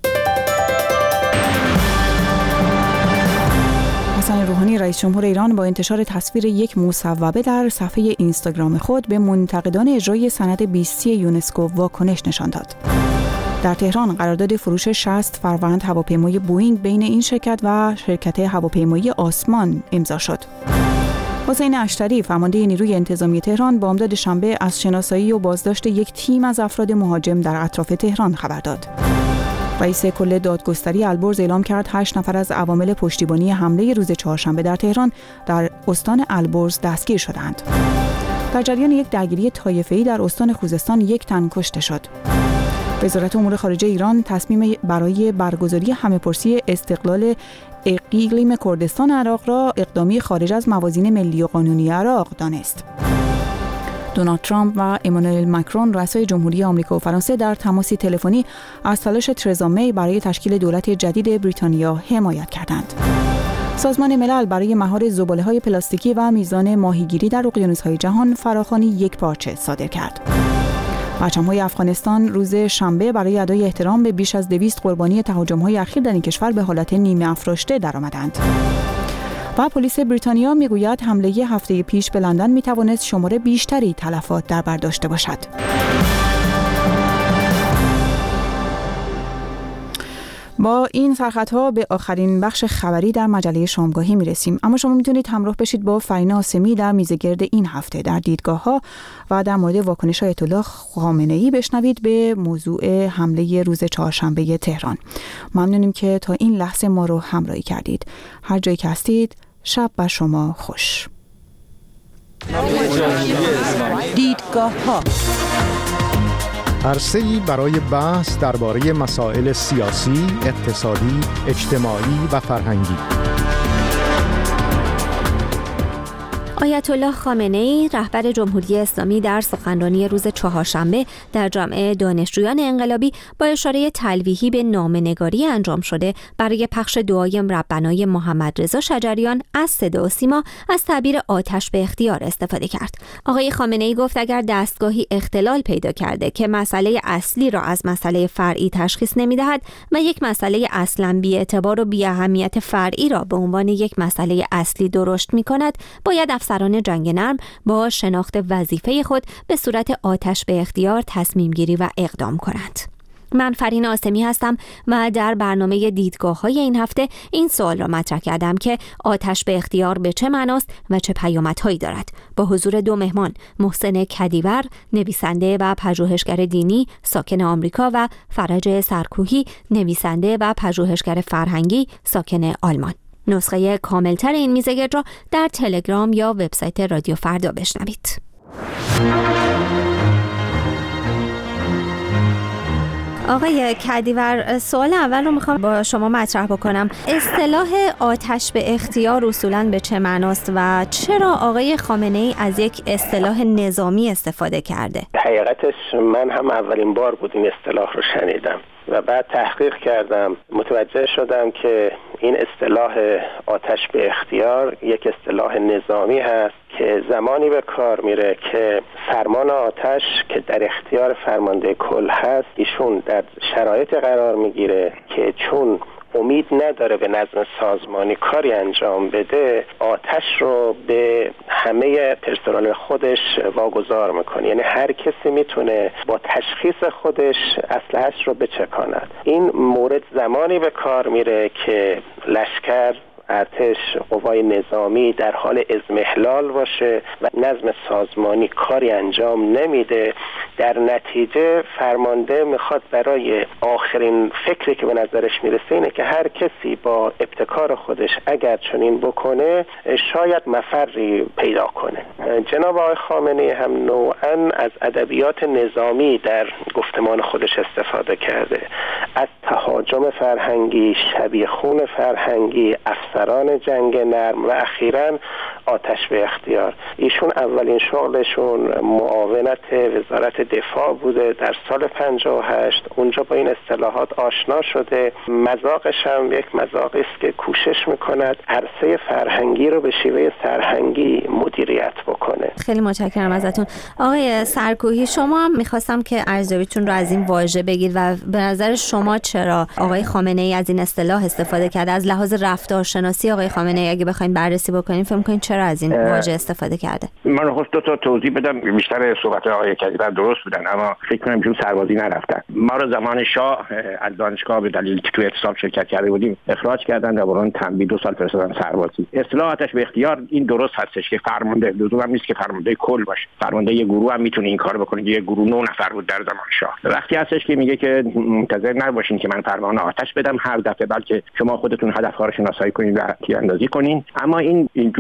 حسن روحانی رئیس جمهور ایران با انتشار تصویر یک مصوبه در صفحه اینستاگرام خود به منتقدان اجرای سند 20 یونسکو واکنش نشان داد. در تهران قرارداد فروش 60 فروند هواپیمای بوئینگ بین این شرکت و شرکت هواپیمایی آسمان امضا شد. حسین اشتری فرمانده نیروی انتظامی تهران بامداد شنبه از شناسایی و بازداشت یک تیم از افراد مهاجم در اطراف تهران خبر داد. رئیس کل دادگستری البرز اعلام کرد 8 نفر از عوامل پشتیبانی حمله روز چهارشنبه در تهران در استان البرز دستگیر شدند. در جریان یک درگیری طایفه‌ای در استان خوزستان 1 تن کشته شد. وزارت امور خارجه ایران تصمیم برای برگزاری همه‌پرسی استقلال اقلیم کردستان عراق را اقدامی خارج از موازین ملی و قانونی عراق دانست. دونالد ترامپ و امانوئل ماکرون رؤسای جمهوری آمریکا و فرانسه در تماسی تلفنی از تلاش ترزا می برای تشکیل دولت جدید بریتانیا حمایت کردند. سازمان ملل برای مهار زباله‌های پلاستیکی و میزان ماهیگیری در اقیانوس‌های جهان فراخوانی یکپارچه صادر کرد. پرچم‌های افغانستان روز شنبه برای ادای احترام به بیش از 200 قربانی تهاجم‌های اخیر در این کشور به حالت نیمه افراشته درآمدند. و پلیس بریتانیا میگوید حمله هفته پیش به لندن میتوانست شمار بیشتری تلفات در بر داشته باشد. با این سرخطها به آخرین بخش خبری در مجله شامگاهی میرسیم، اما شما میتونید همراه بشید با فرینا آسمی در میزگرد این هفته در دیدگاه‌ها و در مورد واکنش آیت الله خامنه‌ای بشنوید به موضوع حمله روز چهارشنبه تهران. ممنونیم که تا این لحظه ما رو همراهی کردید. هر جایی که هستید شب بر شما خوش. دیدگاه‌ها عرصه‌ای برای بحث درباره مسائل سیاسی، اقتصادی، اجتماعی و فرهنگی. آیت الله خامنه‌ای رهبر جمهوری اسلامی در سخنرانی روز چهارشنبه در جمع دانشجویان انقلابی با اشاره تلویحی به نامه‌نگاری انجام شده برای پخش دعای ربنای محمد رضا شجریان از صدا و سیما از تعبیر آتش به اختیار استفاده کرد. آقای خامنه‌ای گفت اگر دستگاهی اختلال پیدا کرده که مسئله اصلی را از مسئله فرعی تشخیص نمی‌دهد و یک مسئله اصلاً بی‌اعتبار و بی‌اهمیت فرعی را به عنوان یک مسئله اصلی درشت می‌کند، باید افسران جنگ نرم با شناخت وظیفه خود به صورت آتش به اختیار تصمیم گیری و اقدام کنند. من فرینا آسمی هستم و در برنامه دیدگاه‌های این هفته این سوال را مطرح کردم که آتش به اختیار به چه معناست و چه پیامدهایی دارد. با حضور دو مهمان، محسن کدیور، نویسنده و پژوهشگر دینی ساکن آمریکا و فرج سرکوهی، نویسنده و پژوهشگر فرهنگی ساکن آلمان. نسخه کاملتر این میزگرد را در تلگرام یا وبسایت رادیو فردا بشنوید. آقای کدیور، سوال اول رو میخوام با شما مطرح بکنم. اصطلاح آتش به اختیار اصولاً به چه معناست و چرا آقای خامنه‌ای از یک اصطلاح نظامی استفاده کرده؟ حقیقتش من هم اولین بار بود این اصطلاح رو شنیدم و بعد تحقیق کردم، متوجه شدم که این اصطلاح آتش به اختیار یک اصطلاح نظامی هست که زمانی به کار میره که فرمان آتش که در اختیار فرمانده کل هست، ایشون در شرایط قرار میگیره که چون امید نداره به نظم سازمانی کاری انجام بده، آتش رو به همه پرسنل خودش واگذار میکنه. یعنی هر کسی میتونه با تشخیص خودش اسلحه‌اش رو بچکاند. این مورد زمانی به کار میره که لشکر، ارتش، قوای نظامی در حال اضمحلال باشه و نظم سازمانی کاری انجام نمیده. در نتیجه فرمانده میخواد برای آخرین فکری که به نظرش میرسه اینه که هر کسی با ابتکار خودش اگر چنین بکنه شاید مفری پیدا کنه. جناب آقای خامنه‌ای هم نوعاً از ادبیات نظامی در گفتمان خودش استفاده کرده، از تهاجم فرهنگی، شبیخون فرهنگی، افسران جنگ نرم و اخیراً آتش به اختیار. ایشون اولین شغلشون معاونت وزارت دفاع بوده در سال 58. اونجا با این اصطلاحات آشنا شده. مذاقش هم یک مذاقی است که کوشش میکند عرصه فرهنگی رو به شیوه سرهنگی مدیریت بکنه. خیلی متشکرم ازتون. آقای سرکوهی، شما هم میخواستم که ارزیابیتون رو از این واژه بگید و به نظر شما چرا آقای خامنه‌ای از این اصطلاح استفاده کرده؟ از لحاظ رفتارشناسی آقای خامنه‌ای اگه بخواید بررسی بکنیم فکر می‌کنید چرا از این واژه استفاده کرده؟ من خواستم دو تا توضیح بدم. بیشتر صحبت آقای کدیور درست بودن، اما فکر کنم چون سربازی نرفتن. ما رو زمان شاه از دانشگاه به دلیل که تو اعتصاب شرکت کرده بودیم اخراج کردن و برای تنبیه 2 سال فرستادن سربازی. اصطلاح آتش به اختیار این درست هستش که فرمانده لزوما نیست که فرمانده کل باشه. فرمانده یه گروه هم میتونه این کارو بکنه. یه گروه 9 نفر بود در زمان شاه. وقتی هستش که میگه که منتظر نباشین که من فرمان آتش بدم هر دفعه، بلکه شما خودتون هدف‌ها رو شناسایی کنین و تیراندازی کنین. اما این اینجور نیست که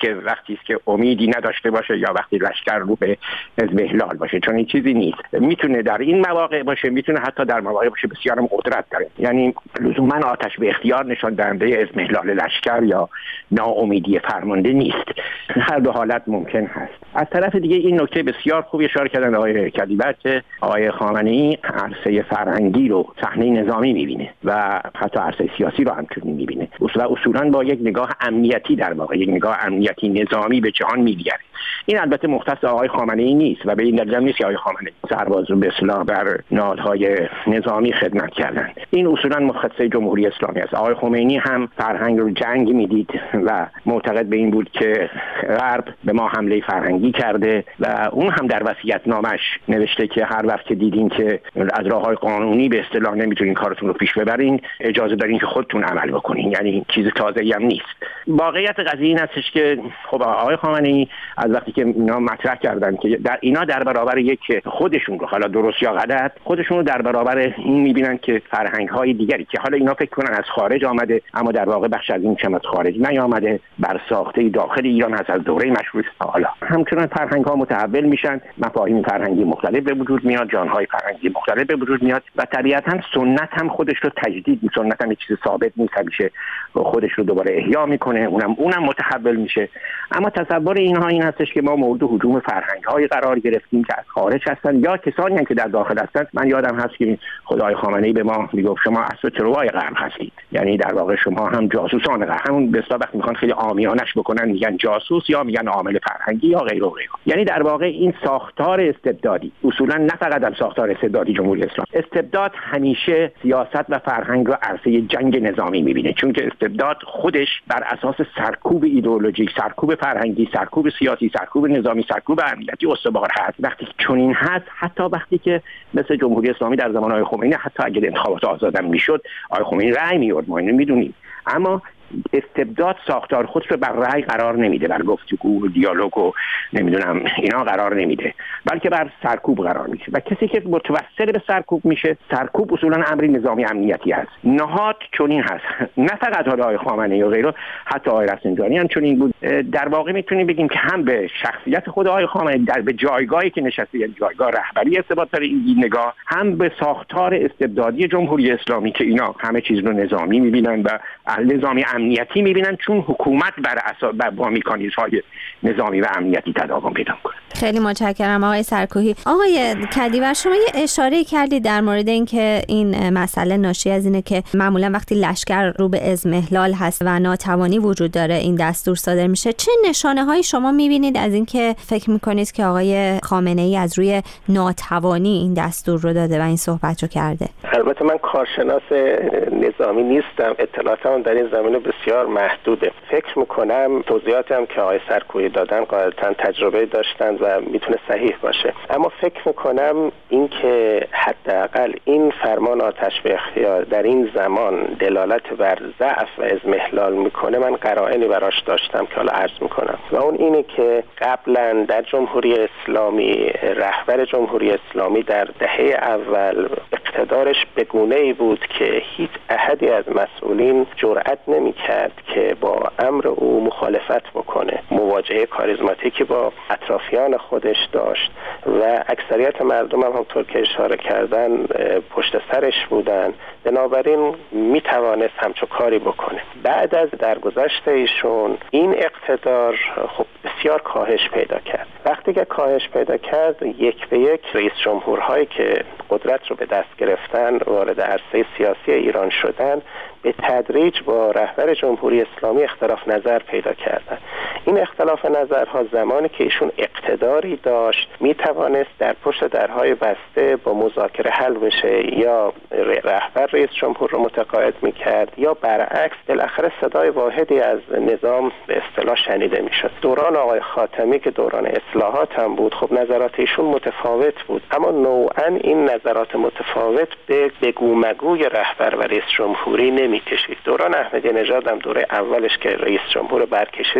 که وقتی است که امیدی نداشته باشه یا وقتی لشکر رو به اضمحلال باشه، چون این چیزی نیست. میتونه در این مواقع باشه، میتونه حتی در مواقع باشه بسیارم قدرت داره. یعنی لزوما آتش به اختیار نشان دهنده اضمحلال لشکر یا ناامیدی فرمانده نیست. هر دو حالت ممکن هست. از طرف دیگه این نکته بسیار خوبی اشاره کردن آقای کدیور که آقای خامنه‌ای عرصه فرهنگی رو صحنه نظامی میبینه و حتی عرصه سیاسی رو همچنین میبینه. اصولا با یک نگاه امنیتی در واقع یک نگاه امنیتی نظامی به جهان میگره. این البته مختص آقای خامنه‌ای نیست و به این دلیل نیست که آقای خامنه‌ای سرباز رو به اصطلاح در نهادهای نظامی خدمت کردن. این اصولا مختص جمهوری اسلامی است. آقای خمینی هم فرهنگ رو جنگ میدید و معتقد به این بود که غرب به ما حمله فرهنگی کرده و اون هم در وصیت‌نامش نوشته که هر وقت که دیدین که از راه‌های قانونی به اصطلاح نمیتونین کارتون رو پیش ببرین، اجازه دارین که خودتون عمل بکنین. یعنی چیز تازه‌ای هم نیست. واقعیت قضیه این هستش که خب آقای خامنه‌ای از وقتی که اینا مطرح کردن که اینا در برابر یک خودشون رو، حالا درست یا غلط، خودشون رو در برابر این میبینن که فرهنگ‌های دیگری که حالا اینا فکر کنن از خارج آمده اما در واقع بخش از این چم از خارج نیامده، بر ساخته داخل ایران هست از دوره مشروطه تا حالا. همچنان فرهنگ‌ها متحول میشن، مفاهیم فرهنگی مختلف به وجود میاد، جان‌های فرهنگی مختلف به وجود میاد و طبیعتاً سنت هم خودش رو تجدید می‌کنه. سنت هم چیز ثابت نیست، همیشه خودش رو دوباره احیا میکنه، اونم متحول میشه. اما تصور اینها این هستش که ما مورد هجوم فرهنگ‌های قرار گرفتیم که از خارج هستن یا کسانی هم که در داخل هستن. من یادم هست که خدای خامنه‌ای به ما میگفت شما اسب تروای غرب هستید، یعنی در واقع شما هم جاسوسان غرب. همون به اصطلاح وقتی میخوان خیلی عامیانش بکنن میگن جاسوس یا میگن عامل فرهنگی یا غیره و غیره. یعنی در واقع این ساختار استبدادی، اصولا نه فقط هم ساختار استبدادی جمهوری اسلامی، استبداد همیشه سیاست و فرهنگ رو عرصه جنگ نظامی میبینه، چون که استبداد خودش بر اساس سرکوب ایدئولوژیک، سرکوب فرهنگی، سرکوب سیاسی، سرکوب نظامی، سرکوب امنیتی استوار هست. وقتی چنین هست، حتی وقتی که مثل جمهوری اسلامی در زمان آقای خمینی، حتی اگه انتخابات آزاد میشد آقای خمینی رأی میورد، ما اینو میدونیم، اما استبداد ساختار خودش رو بر رأی قرار نمیده، بر گفتگو و دیالوگ و نمیدونم اینا قرار نمیده، بلکه بر سرکوب قرار میشه و کسی که متوسل به سرکوب میشه، سرکوب اصولا امری نظامی امنیتی هست. نهاد چنین هست، نه فقط آقای خامنه‌ای و غیره، حتی آقای رفسنجانی هم چنین بود. در واقع میتونیم بگیم که هم به شخصیت خود آقای خامنه‌ای، در به جایگاهی که نشسته، یعنی جایگاه رهبری ارتباط داره این نگاه، هم به ساختار استبدادی جمهوری اسلامی که اینا همه چیز رو نظامی میبینن و نظامی امنیتی میبینن، چون حکومت با مکانیزم‌های نظامی و امنیتی تداوم پیدا کنه. خیلی متشکرم آقای سرکوهی. آقای کدیور، شما یه اشاره کردید در مورد اینکه این مسئله ناشی از اینه که معمولا وقتی لشکر رو به اضمحلال هست و ناتوانی وجود داره این دستور صادر میشه. چه نشانه‌هایی شما میبینید از اینکه فکر میکنید که آقای خامنه‌ای از روی ناتوانی این دستور رو داده و این صحبت رو کرده؟ البته من کارشناس نظامی نیستم، اطلاعاتم در این زمینه بسیار محدوده. فکر میکنم توضیحاتی هم که آقای سرکوهی دادن غالبا تجربه داشتن و میتونه صحیح باشه، اما فکر میکنم این که حداقل این فرمان آتش به اختیار در این زمان دلالت بر ضعف و اضمحلال میکنه، من قرائنی براش داشتم که حالا عرض میکنم و اون اینه که قبلا در جمهوری اسلامی رهبر جمهوری اسلامی در دهه اول اقتدارش به گونه‌ای بود که هیچ احدی از مسئولین جرأت نمی‌کرد که با امر او مخالفت بکنه. مواجهه کاریزماتیکی با اطرافیان خودش داشت و اکثریت مردم هم همونطور که اشاره کردن پشت سرش بودن، بنابراین میتوانست همچو کاری بکنه. بعد از درگذشت ایشون این اقتدار خب بسیار کاهش پیدا کرد. وقتی که کاهش پیدا کرد، یک به یک رئیس جمهورهایی که قدرت رو به دست گرفتن وارد عرصه سیاسی ایران شدن، به تدریج با رهبر جمهوری اسلامی اختلاف نظر پیدا کردن. این اختلاف نظرها زمانی که ایشون اقتداری داشت میتوانست در پشت درهای بسته با مذاکره حل بشه، یا رهبر رئیس جمهور رو متقاعد میکرد یا برعکس بالاخره صدای واحدی از نظام به اصطلاح شنیده میشد. دوران آقای خاتمی که دوران اصلاحات هم بود، خب نظرات ایشون متفاوت بود، اما نوعا این نظرات متفاوت به بگو مگوی رهبر و رئیس جمهوری نمیکشید. دوران احمدی نژاد هم دوره اولش که رئیس جمهور برکشیده توسط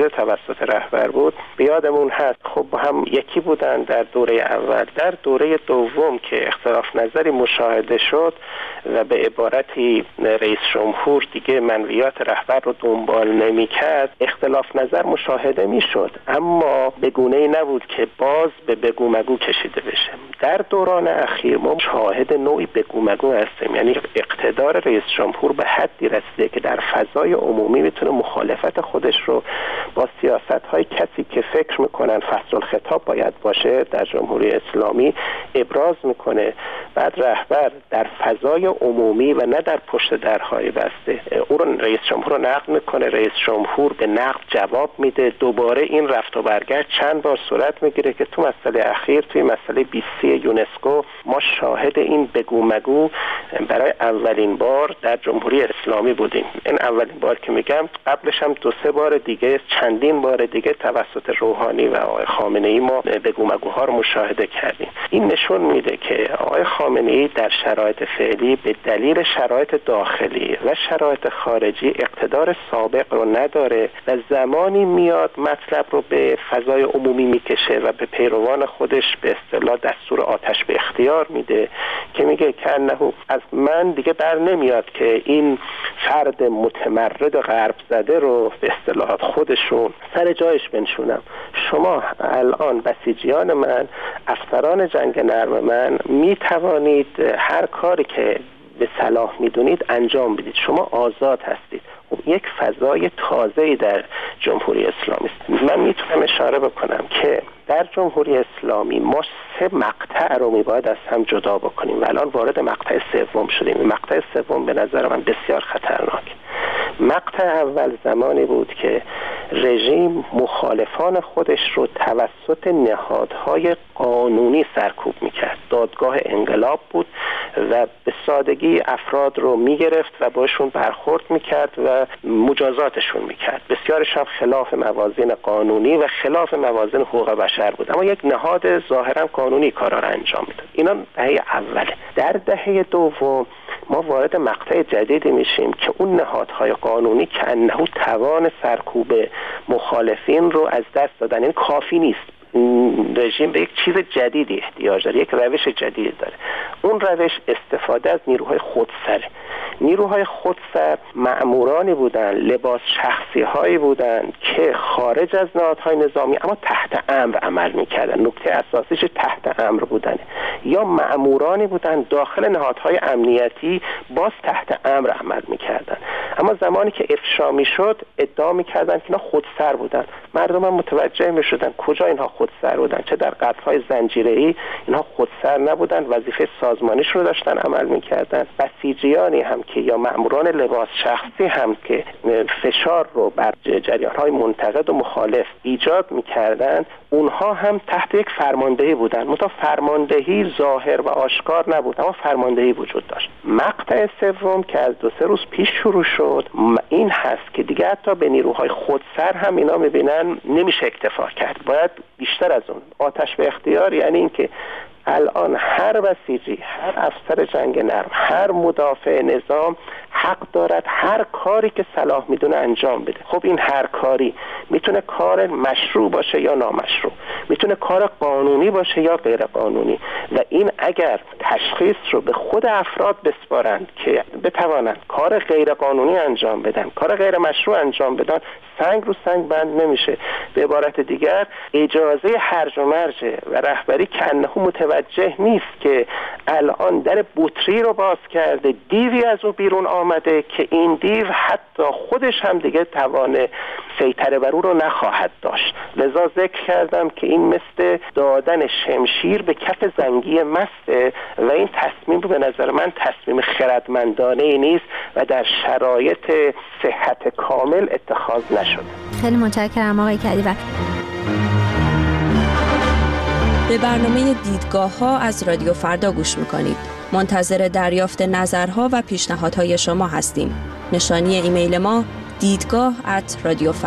توسط رهبر بود به یادمون هست. خب با هم یکی بودن در دوره اول. در دوره دوم که اختلاف نظری مشاهده شد و به عبارتی رئیس جمهور دیگه منویات رهبر رو دنبال نمی کرد، اختلاف نظر مشاهده می شد، اما به گونه‌ای نبود که باز به بگو مگو کشیده بشه. در دوران اخیر ما شاهد نوعی بگو مگو هستیم، یعنی اقتدار رئیس جمهور به حدی رسیده که در فضای عمومی میتونه مخالفت خودش رو با سیاست‌های کسی که فکر میکنن فصل الخطاب باید باشه در جمهوری اسلامی ابراز میکنه. بعد رهبر در فضای عمومی و نه در پشت درهای بسته او رو رئیس جمهور رو نقد میکنه، رئیس جمهور به نقد جواب میده. دوباره این رفت و برگشت چند بار صورت میگیره که تو مسئله اخیر، توی مسئله 20 یونسکو ما شاهد این بگو مگو برای اولین بار در جمهوری اسلامی بودیم. این اولین بار که میگم، قبلش هم 2-3 بار دیگه، چندین بار دیگه توسط روحانی و آقای خامنه‌ای ما بگو مگوها رو مشاهده کردیم. این نشون میده که آقای خامنه‌ای در شرایط فعلی به دلیل شرایط داخلی و شرایط خارجی اقتدار سابق رو نداره و زمانی میاد مطلب رو به فضای عمومی میکشه و به پیروان خودش به اصطلاح دستور آتش به اختیار میده که میگه که انه از من دیگه بر نمیاد که این فرد متمرد غرب زده رو به اصطلاحات خودشون سر جایش بنشونم. شما الان بسیجیان من، افسران جنگ نرم من، میتوانید هر کاری که به صلاح میدونید انجام بدید. شما آزاد هستید. یک فضای تازه‌ای در جمهوری اسلامی است. من میتونم اشاره بکنم که در جمهوری اسلامی ما 3 مقطع رو میباید از هم جدا بکنیم و الان وارد مقطع سوم شدیم. مقطع سوم به نظر من بسیار خطرناک. مقطع اول زمانی بود که رژیم مخالفان خودش رو توسط نهادهای قانونی سرکوب میکرد. دادگاه انقلاب بود و به سادگی افراد رو میگرفت و باشون برخورد میکرد و مجازاتشون میکرد. بسیارش هم خلاف موازین قانونی و خلاف موازین حقوق بشر بود، اما یک نهاد ظاهرا قانونی کارا رو انجام میداد. اینا دهه اوله. در دهه دوم ما وارد مقطع جدیدی میشیم که اون نهادهای قانونی که انه توان سرکوب مخالفین رو از دست دادن. این کافی نیست. رژیم به یک چیز جدیدی احتیاج داره، یک روش جدیدی داره. اون روش استفاده از نیروهای خودسره. نیروهای خودسر مأمورانی بودن، لباس شخصی هایی بودن که خارج از نهادهای نظامی اما تحت امر عمل میکردن. نکته اساسیش تحت امر بودن. یا مأمورانی بودن داخل نهادهای امنیتی باز تحت امر عمل میکردن، اما زمانی که افشا میشد ادعا میکردن که اینا خودسر بودن. مردم هم متوجه میشدن کجا اینها خودسر بودن. چه در قتل‌های زنجیره‌ای اینها خودسر نبودن، وظیفه سازمانیش رو داشتن عمل میکردن. بسیجیانی هم که یا مأموران لباس شخصی هم که فشار رو بر جریان‌های منتقد و مخالف ایجاد میکردن، اونها هم تحت یک فرماندهی بودن. منتها فرماندهی ظاهر و آشکار نبود، اما فرماندهی وجود داشت. مقطع سوم که از 2-3 روز پیش شروع شد این هست که دیگه حتی به نیروهای خودسر هم اینا میبینن نمیشه اکتفا کرد، باید بیشتر از اون. آتش به اختیار یعنی این که الان هر بسیجی، هر افسر جنگ نرم، هر مدافع نظام حق دارد هر کاری که صلاح میدونه انجام بده. خب این هر کاری میتونه کار مشروع باشه یا نامشروع، میتونه کار قانونی باشه یا غیر قانونی، و این اگر تشخیص رو به خود افراد بسپارند که بتوانند کار غیر قانونی انجام بدن، کار غیر مشروع انجام بدن، سنگ رو سنگ بند نمیشه. به عبارت دیگر اجازه هرج و مرج و رهبری که انه متوجه نیست که الان در بطری رو باز کرده، دیوی از اون بیرون آمده که این دیو حتی خودش هم دیگه توان سیطره بر او رو نخواهد داشت. لذا ذکر کردم که این مثل دادن شمشیر به کف زنگی مسته و این تصمیم به نظر من تصمیم خردمندانه نیست و در شرایط صحت کامل اتخاذ نشده. خیلی متشکرم آقای کدیور. به برنامه دیدگاه ها از رادیو فردا گوش میکنید. منتظر دریافت نظرها و پیشنهادهای شما هستیم. نشانی ایمیل ما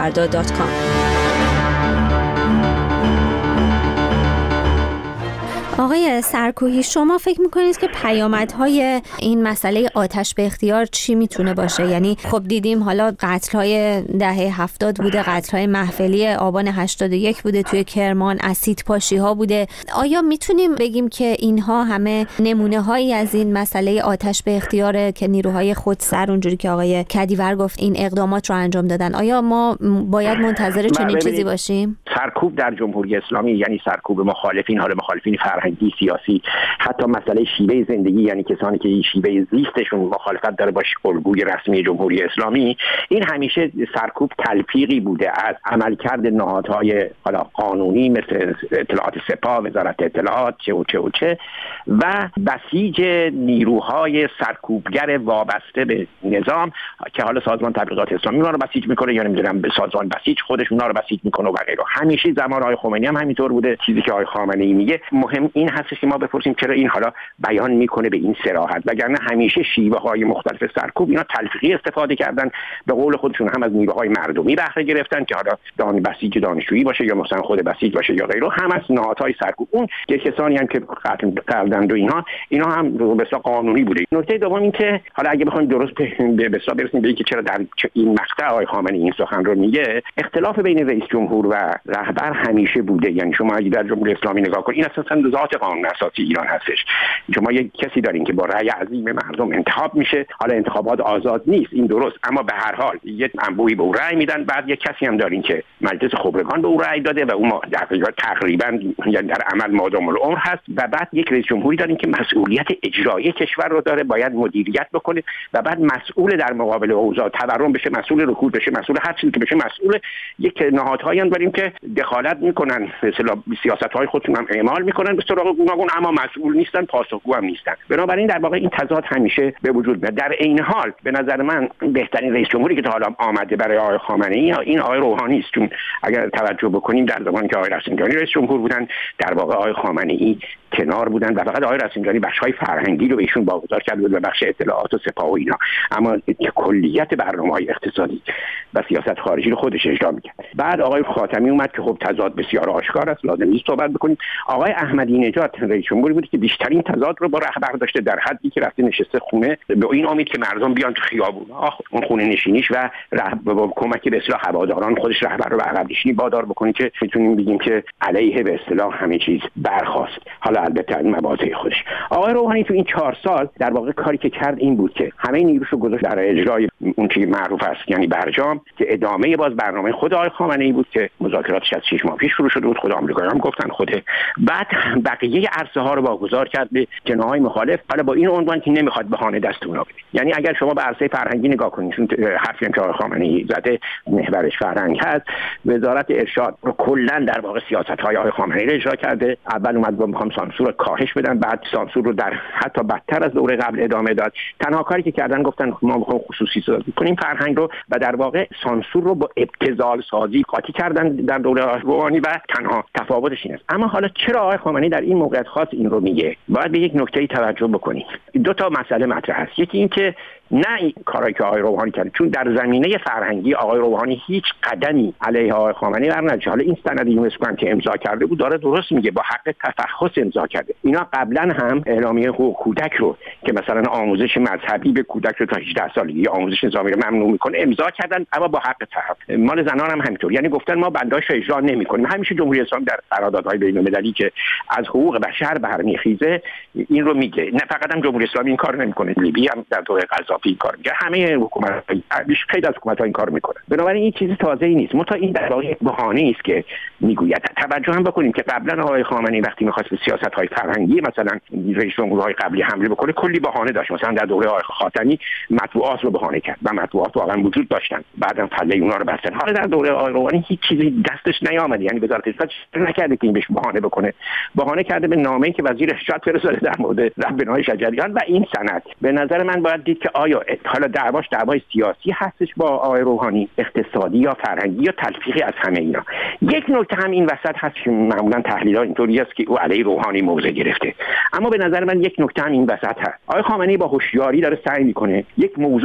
دیدگاه@radiofarda.com. آقای سرکوهی، شما فکر میکنید که پیامدهای این مسئله آتش به اختیار چی میتونه باشه؟ یعنی خب دیدیم حالا قتل‌های دهه 70 بوده، قتل‌های محفلی آبان 81 بوده توی کرمان، اسیدپاشی‌ها بوده. آیا میتونیم بگیم که اینها همه نمونه‌هایی از این مسئله آتش به اختیاره که نیروهای خودسر اونجوری که آقای کدیور گفت این اقدامات رو انجام دادن؟ آیا ما باید منتظر چنین چیزی باشیم؟ سرکوب در جمهوری اسلامی یعنی سرکوب مخالفین، حالا مخالفین فرهنگی، سیاسی، حتی مسئله شیوه زندگی، یعنی کسانی که شیوه زیستشون مخالفت داره با الگوی رسمی جمهوری اسلامی، این همیشه سرکوب تلفیقی بوده از عملکرد نهادهای حالا قانونی مثل اطلاعات سپاه، وزارت اطلاعات، چه و بسیج نیروهای سرکوبگر وابسته به نظام که حالا سازمان تبلیغات اسلامی اونها رو بسیج میکنه یا نمیدونم به سازمان بسیج خودش اونها رو بسیج میکنه و غیره. همیشه زمان آقای خمینی هم همینطور بوده. چیزی که آقای خامنه‌ای میگه مهم این هست که ما بپرسیم چرا این حالا بیان میکنه به این صراحت، وگرنه همیشه شیوه های مختلف سرکوب اینا تلفیقی استفاده کردن، به قول خودشون هم از نیروهای مردمی بهره گرفتن که حالا بسیج دانشجویی باشه یا مثلا خود بسیج باشه یا غیره، هم از نهادهای سرکوب. اون که کسانی هم که قتل کردند و اینا هم به اصطلاح قانونی بوده. نکته دوم این که حالا اگه بخوایم درست به حساب برسیم به اینکه چرا در این مقطع آقای خامنه‌ای این سخن رو میگه، اختلاف بین رئیس جمهور و رهبر همیشه بوده. یعنی شما اگه در جمهوری اسلامی نگاه کنید، این اساساً ذات قانون اساسی ایران هستش. شما یک کسی دارین که با رأی عظیم مردم انتخاب میشه، حالا انتخابات آزاد نیست، این درست، اما به هر حال یک انبوهی به او رأی میدن. بعد یک کسی هم دارین که مجلس خبرگان به او رأی داده و اون تقریبا یعنی در عمل مادام العمر هست، و بعد یک رئیس جمهوری دارین که مسئولیت اجرایی کشور رو داره، باید مدیریت بکنه و بعد مسئول در مقابل اوضاع تورم بشه، مسئول رکود بشه، مسئول هر چیزی که بشه، مسئول یک نهادهایی هم داریم که دخالت میکنن، مثلا سیاست‌های خودشون هم اعمال میکنن به سراغ گوناگون، اما مسئول نیستن، پاسخگو هم نیستن. بنابراین در واقع این تضاد همیشه به وجود میاد. در عین حال به نظر من بهترین رئیس جمهوری که تا حالا آمده برای آقای خامنه‌ای این آقای روحانی است، چون اگر توجه بکنیم در زمانی که آقای رفسنجانی رئیس جمهور بودن، در واقع آقای خامنه‌ای کنار بودن و فقط آقای رفسنجانی بخش‌های فرهنگی رو به ایشون واگذار کرده بود و بخش اطلاعات و سپاه و اینا، اما کلیت برنامه‌های اقتصادی و سیاست خارجی رو خودش اجرا می‌کرد. بعد آقای خاتمی اومد که خب تضاد بسیار آشکار است، لازم نیست صحبت بکنیم. آقای احمدی نژاد رئیس جمهوری بود که بیشترین تضاد رو با رهبر داشته، در حدی که رفته نشسته خونه به این امید که مردم بیان تو خیابون، اون خونه نشینیش و با کمک به اصلاح هواداران خودش رهبر رو به عقب نشینی وادار بکنه که میتونیم بگیم که علیه به اصطلاح همه چیز برخاست. حالا البته از مواضع خودش. آقای روحانی تو این 4 سال در واقع کاری که کرد این بود که همه نیروشو گذاشت در اجرای اون چیزی معروف است یعنی برجام، که ادامه باز برنامه خود آقای خامنه‌ای بود که مذاکراتش از 6 ماه پیش شروع شده بود، خود آمریکایی‌ها هم گفتن خوده. بعد بقیه عرصه ها رو واگذار کرد به جناح‌های مخالف، حالا با این عنوان که نمیخواد بهانه دست اونا بده. یعنی اگر شما به عرصه فرهنگی نگاه کنید، چون حرفی که آقای خامنه‌ای زده محورش فرهنگ هست، وزارت ارشاد رو کلا در واقع سیاست‌های آقای خامنه‌ای رو اجرا کرده. اول اومد گفت می‌خوام سانسور رو کاهش بدن، بعد سانسور رو در حتی بدتر از دوره قبل ادامه داد. تنها کاری که کردن گفتن ما می‌خوایم خصوصی سازی کنیم فرهنگ رو، و در واقع سانسور رو با ابتذال سازی قاطی کردن در دوره روحانی و تنها تفاوتش این است. اما حالا چرا آقای خامنه‌ای در این موقعیت خاص این رو میگه؟ باید به یک نکته توجه بکنید. 2 تا مسئله مطرح است. یکی این که نه این کاری که آقای روحانی کرد، چون در زمینه فرهنگی آقای روحانی هیچ قدمی علیه آقای خامنه‌ای برنده. حالا این سند یونسکو هم که امضا کرده بود داره درست میگه، با حق تفحص امضا کرده. اینا قبلا هم اعلامیه حقوق کودک رو که مثلا آموزش مذهبی به کودک رو تا 18 سالگی آموزش نظامی رو ممنوع میکنه امضا کردن، اما با حق تفحص. مال زنان هم همینطور، یعنی گفتن ما بنداش رو اجرا نمی‌کنیم. همیشه جمهوری اسلامی در قراردادهای بین‌المللی که از حقوق بشر برمیخیزه این رو میگه. نه فقط هم جمهوری اسلامی این کار نمیکنه، لیبی هم در دوره قذافی این کار میکنه، همه حکومت خیلی از حکومت‌ها این کار میکنه. بنابراین این چیزی تازه‌ای نیست. منتها این در واقع بهانه‌ای است که میگوید. توجه هم بکنیم که قبلا آقای خامنه‌ای وقتی می‌خواست به سیاست‌های فرهنگی مثلا رئیس جمهورهای قبلی حمله بکنه کلی بهانه داشت. مثلا در دوره آقای خاتمی مطبوعات رو بهانه کرد و مطبوعات واقعا وجود داشتن، بعدم پله اونا رو بستن. حالا در دوره آقای روحانی هیچ چیزی دستش نیامد، یعنی وزارت ارشاد نکرده که این بهش بهانه بکنه. بهانه کرده به نامه‌ای که وزیر ارشاد فرستاده در مورد رهبرهای شجریان و این سند. به نظر من باید دید که آیا حالا دعوای سیاسی هستش با آقای روحانی، اقتصادی یا فرهنگی یا تلفیقی از همه اینا. یک نکته هم این وسط هست که معمولا تحلیل‌ها اینطوری است که او علیه روحانی موضع گرفته، اما به نظر من یک نکته هم این وسط هست. آقای خامنه‌ای با هوشیاری داره سعی میکنه یک موضوع بسیار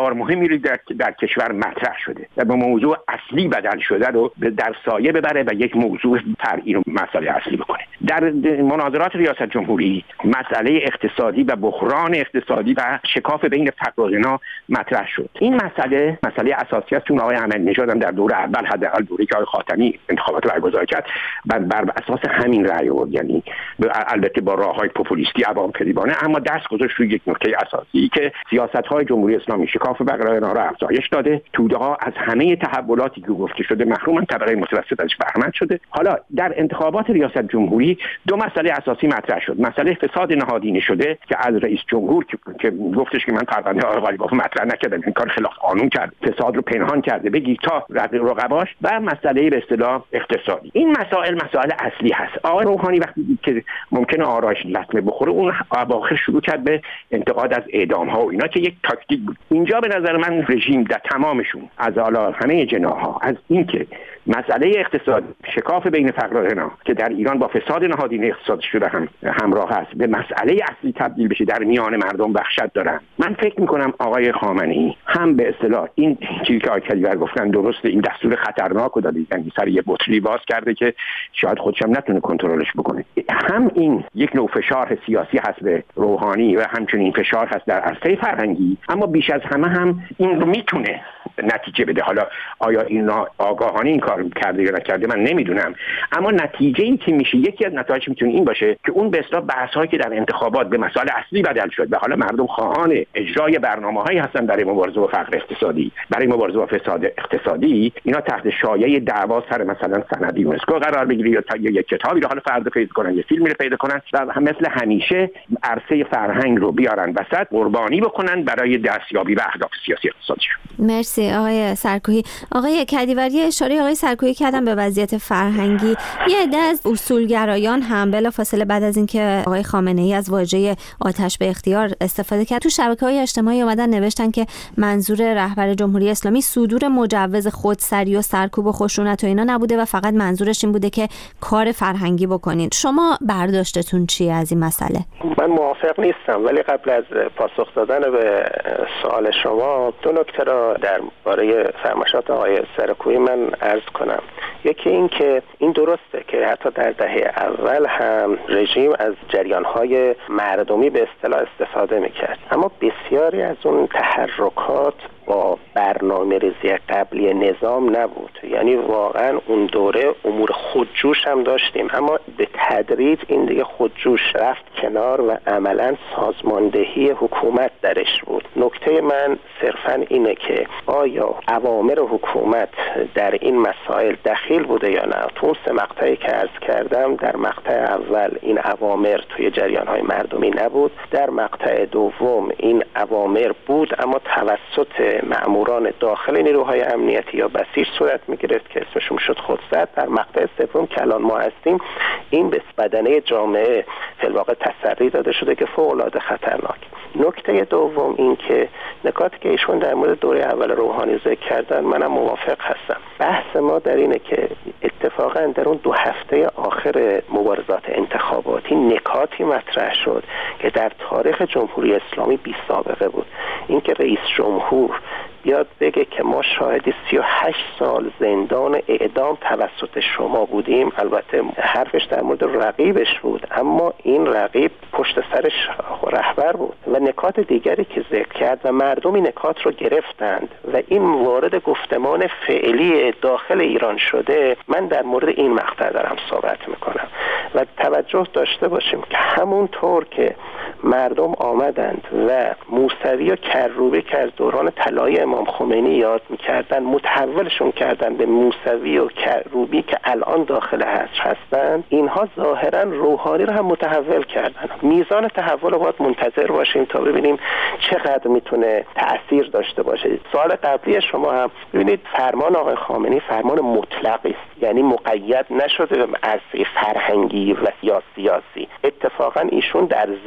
بسیار مهمی رو در کشور مطرح شده و به موضوع اصلی بدل شده رو در سایه ببره و یک موضوع فرعی رو مسئله اصلی بکنه. در مناظرات ریاست جمهوری مسئله اقتصادی و بحران اقتصادی و شکاف بین فقر و غنا مطرح شد. این مسئله اساسی است. چون آقای احمدی‌نژاد هم در دوره اول حداقل دوره که آقای خاتمی انتخابات برگزار کرد بر اساس همین رأی آورد، یعنی البته با راه‌های پوپولیستی عوام فریبانه، اما دست گذاشت روی یک نکته اساسی که سیاست‌های جمهوری اسلامی شکاف فقر و غنا را افزایش داده. توده‌ها از همه تحولاتی که گفته شده محرومن، طبقه متوسط ازش بهره‌مند شده. حالا در انتخابات ریاست جمهوری دو مسئله اساسی مطرح شد. مسئله فساد نهادینه شده که از رئیس جمهور که گفتش که من پرونده آقای قالیباف مطرح نکردم، این کار خلاف قانون کرد، فساد رو پنهان کرده بگی تا رقباش، و مسئله به اصطلاح اقتصادی. این مسائل اصلی هست. آقای روحانی وقتی دید که ممکنه آرایش لطمه بخوره، اون اواخر شروع کرد به انتقاد از اعدام‌ها و اینا که یک تاکتیک بود. اینجا به نظر من رژیم در تمامشون از اعلی همه جناح‌ها از اینکه مسئله اقتصاد شکاف بین فقر و غنا که در ایران با فساد نهادینه اقتصادی شده هم همراه است، به مسئله اصلی تبدیل بشه، در میان مردم وحشت دارن. من فکر می‌کنم آقای خامنه‌ای هم به اصطلاح این چیزی که آقای کلیور گفتن درسته، این دستور خطرناک رو داده، یعنی سر یه بطری باز کرده که شاید خودش هم نتونه کنترلش بکنه. هم این یک نوع فشار سیاسی هست به روحانی و همچنین فشار هست در عرصه فرهنگی، اما بیش از همه هم این رو میتونه نتیجه بده. حالا آیا این آگاهانه این کار کرده یا نکرده من نمیدونم، اما نتیجه‌ای که میشه، یکی از نتایج میتونه این باشه که اون به اصطلاح بحث‌هایی که در انتخابات به مسائل اصلی بدل شد و حالا مردم خواهان اجرای برنامه‌هایی هستن برای مبارزه با فقر اقتصادی، برای مبارزه با فساد اقتصادی، اینا تحت شایعه دعوا سر مثلا سند یونسکو قرار بگیره یا یک کتابی رو حالا فرض پیدا کنن، یه فیلمی رو پیدا کنن و مثل همیشه عرصه فرهنگ رو بیارن وسط، قربانی بکنن برای دستیابی به اهداف سیاسی اقتصادیشون. مرسی آقای سرکوهی. آقای کدیوری، اشاره آقای سرکوهی کردن به وضعیت فرهنگی. یه عده از اصولگرایان هم بلافاصله بعد از اینکه آقای خامنه‌ای از واژه آتش به اختیار استفاده کرد، تو شبکه‌های اجتماعی اومدن نوشتن که منظور رهبر جمهوری اسلامی صدور مجوز خودسری و سرکوب و خشونت و اینا نبوده و فقط منظورش این بوده که کار فرهنگی بکنین. شما برداشتتون چیه از این مسئله؟ من موافق نیستم، ولی قبل از پاسخ دادن به سوال شما دو نکته را درباره فرمایشات آقای سرکوهی من عرض کنم. یکی این که این درسته که حتی در دهه اول هم رژیم از جریان‌های مردمی به اصطلاح استفاده می‌کرد، اما بسیاری از اون تحرکات با برنامه‌ریزی قبلی نظام نبود. یعنی واقعا اون دوره امور خودجوش هم داشتیم، اما به تدریج این دیگه خودجوش رفت کنار و عملا سازماندهی حکومت درش بود. نکته من صرفا اینه که آیا اوامر حکومت در این مسائل دخیل بوده یا نه؟ تو اون 3 مقطعی که عرض کردم، در مقطع اول این اوامر توی جریان‌های مردمی نبود، در مقطع دوم این اوامر بود اما توسط مأموران داخل نیروهای امنیتی یا بسیج صورت می‌گرفت که اسمشون شد خودسر. در مقطع سوم که الان ما هستیم، این به بدنه جامعه فی الواقع تسری داده شده که فوق‌العاده خطرناک. نکته دوم این که نکاتی که ایشون در مورد دوره اول روحانی ذکر کردن منم موافق هستم. بحث ما در اینه که اتفاقا در اون 2 هفته آخر مبارزات انتخاباتی نکاتی مطرح شد که در تاریخ جمهوری اسلامی بی سابقه بود. اینکه رئیس جمهور بیاد بگه که ما شاهد 38 سال زندان اعدام توسط شما بودیم. البته حرفش در مورد رقیبش بود، اما این رقیب پشت سرش رهبر بود. و نکات دیگری که ذکر کرد و مردم این نکات رو گرفتند و این وارد گفتمان فعلی داخل ایران شده. من در مورد این مقطع دارم صحبت میکنم و توجه داشته باشیم که همونطور که مردم آمدند و موسوی و کروبی که از دوران طلایی امام خمینی یاد میکردن متحولشون کردن به موسوی و کروبی که الان داخل حجر هستن، اینها ظاهرا روحانی رو هم متحول کردن. میزان تحول رو باید منتظر باشیم تا ببینیم چقدر میتونه تأثیر داشته باشه. سوال قبلی شما هم ببینید، فرمان آقای خامنه‌ای فرمان مطلقی است، یعنی مقید نشده به عرصه فرهنگی و سیاسی. اتفاقا ایشون در زمینه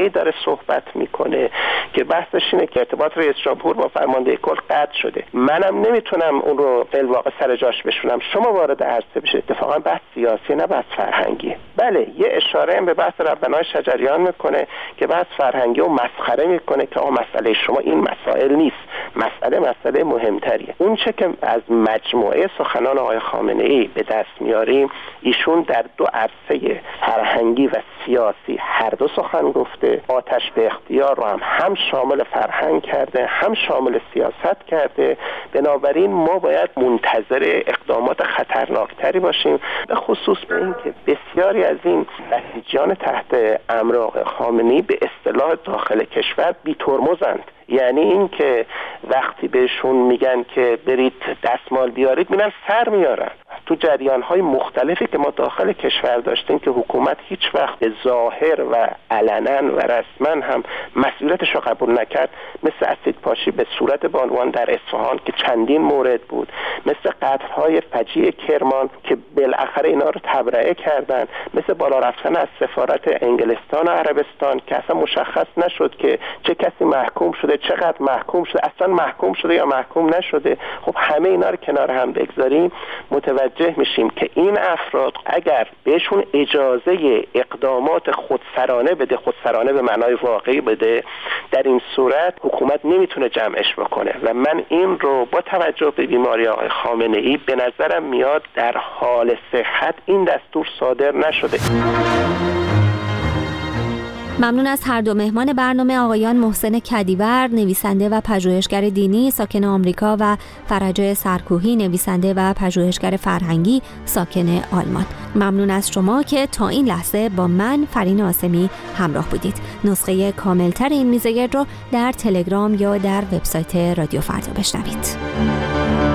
مجموعه‌ای داره صحبت میکنه که بحثش اینه که ارتباط رئیس جمهور با فرمانده کل قطع شده. منم نمیتونم اون رو به واقع سر جاش بشونم، شما وارد عرصه بشید. اتفاقا بحث سیاسی نه بحث فرهنگی. بله یه اشاره هم به بحث ربنای شجریان میکنه که بحث فرهنگی و مسخره میکنه که مسئله شما این مسائل نیست، مسئله مهمتریه. اون چه که از مجموعه سخنان آقای خامنه‌ای به دست میاریم، ایشون در دو عرصه فرهنگی و سیاسی هر دو سخن گفته. آتش به اختیار رو هم شامل فرهنگ کرده، هم شامل سیاست کرده. بنابراین ما باید منتظر اقدامات خطرناکتری باشیم، به خصوص به این که بسیاری از این بسیجان تحت امر آقای خامنه‌ای به اصطلاح داخل کشور بی‌ترمزند. یعنی این که وقتی بهشون میگن که برید دستمال بیارید میرن سر میارن. تو جریان‌های مختلفی که ما داخل کشور داشتیم که حکومت هیچ وقت به ظاهر و علنا و رسما هم مسئولیتش رو قبول نکرد، مثل اسید پاشی به صورت بانوان در اصفهان که چندین مورد بود، مثل قتل‌های فجیع کرمان که بالاخره اینا رو تبرئه کردن، مثل بالا رفتن از سفارت انگلستان و عربستان که اصلا مشخص نشد که چه کسی محکوم شده، چقدر محکوم شده، اصلا محکوم شده یا محکوم نشده. خب همه اینا رو کنار هم بگذاریم متوجه میشیم که این افراد اگر بهشون اجازه اقدامات خودسرانه بده، خودسرانه به معنای واقعی بده، در این صورت حکومت نمیتونه جمعش بکنه. و من این رو با توجه به بیماری آقای خامنه‌ای به نظرم میاد در حال صحت این دستور صادر نشده. ممنون از هر دو مهمان برنامه، آقایان محسن کدیور نویسنده و پژوهشگر دینی ساکن آمریکا و فرج سرکوهی نویسنده و پژوهشگر فرهنگی ساکن آلمان. ممنون از شما که تا این لحظه با من فرین آسمی همراه بودید. نسخه کاملتر این میزگرد رو در تلگرام یا در وبسایت رادیو فردا بشنوید.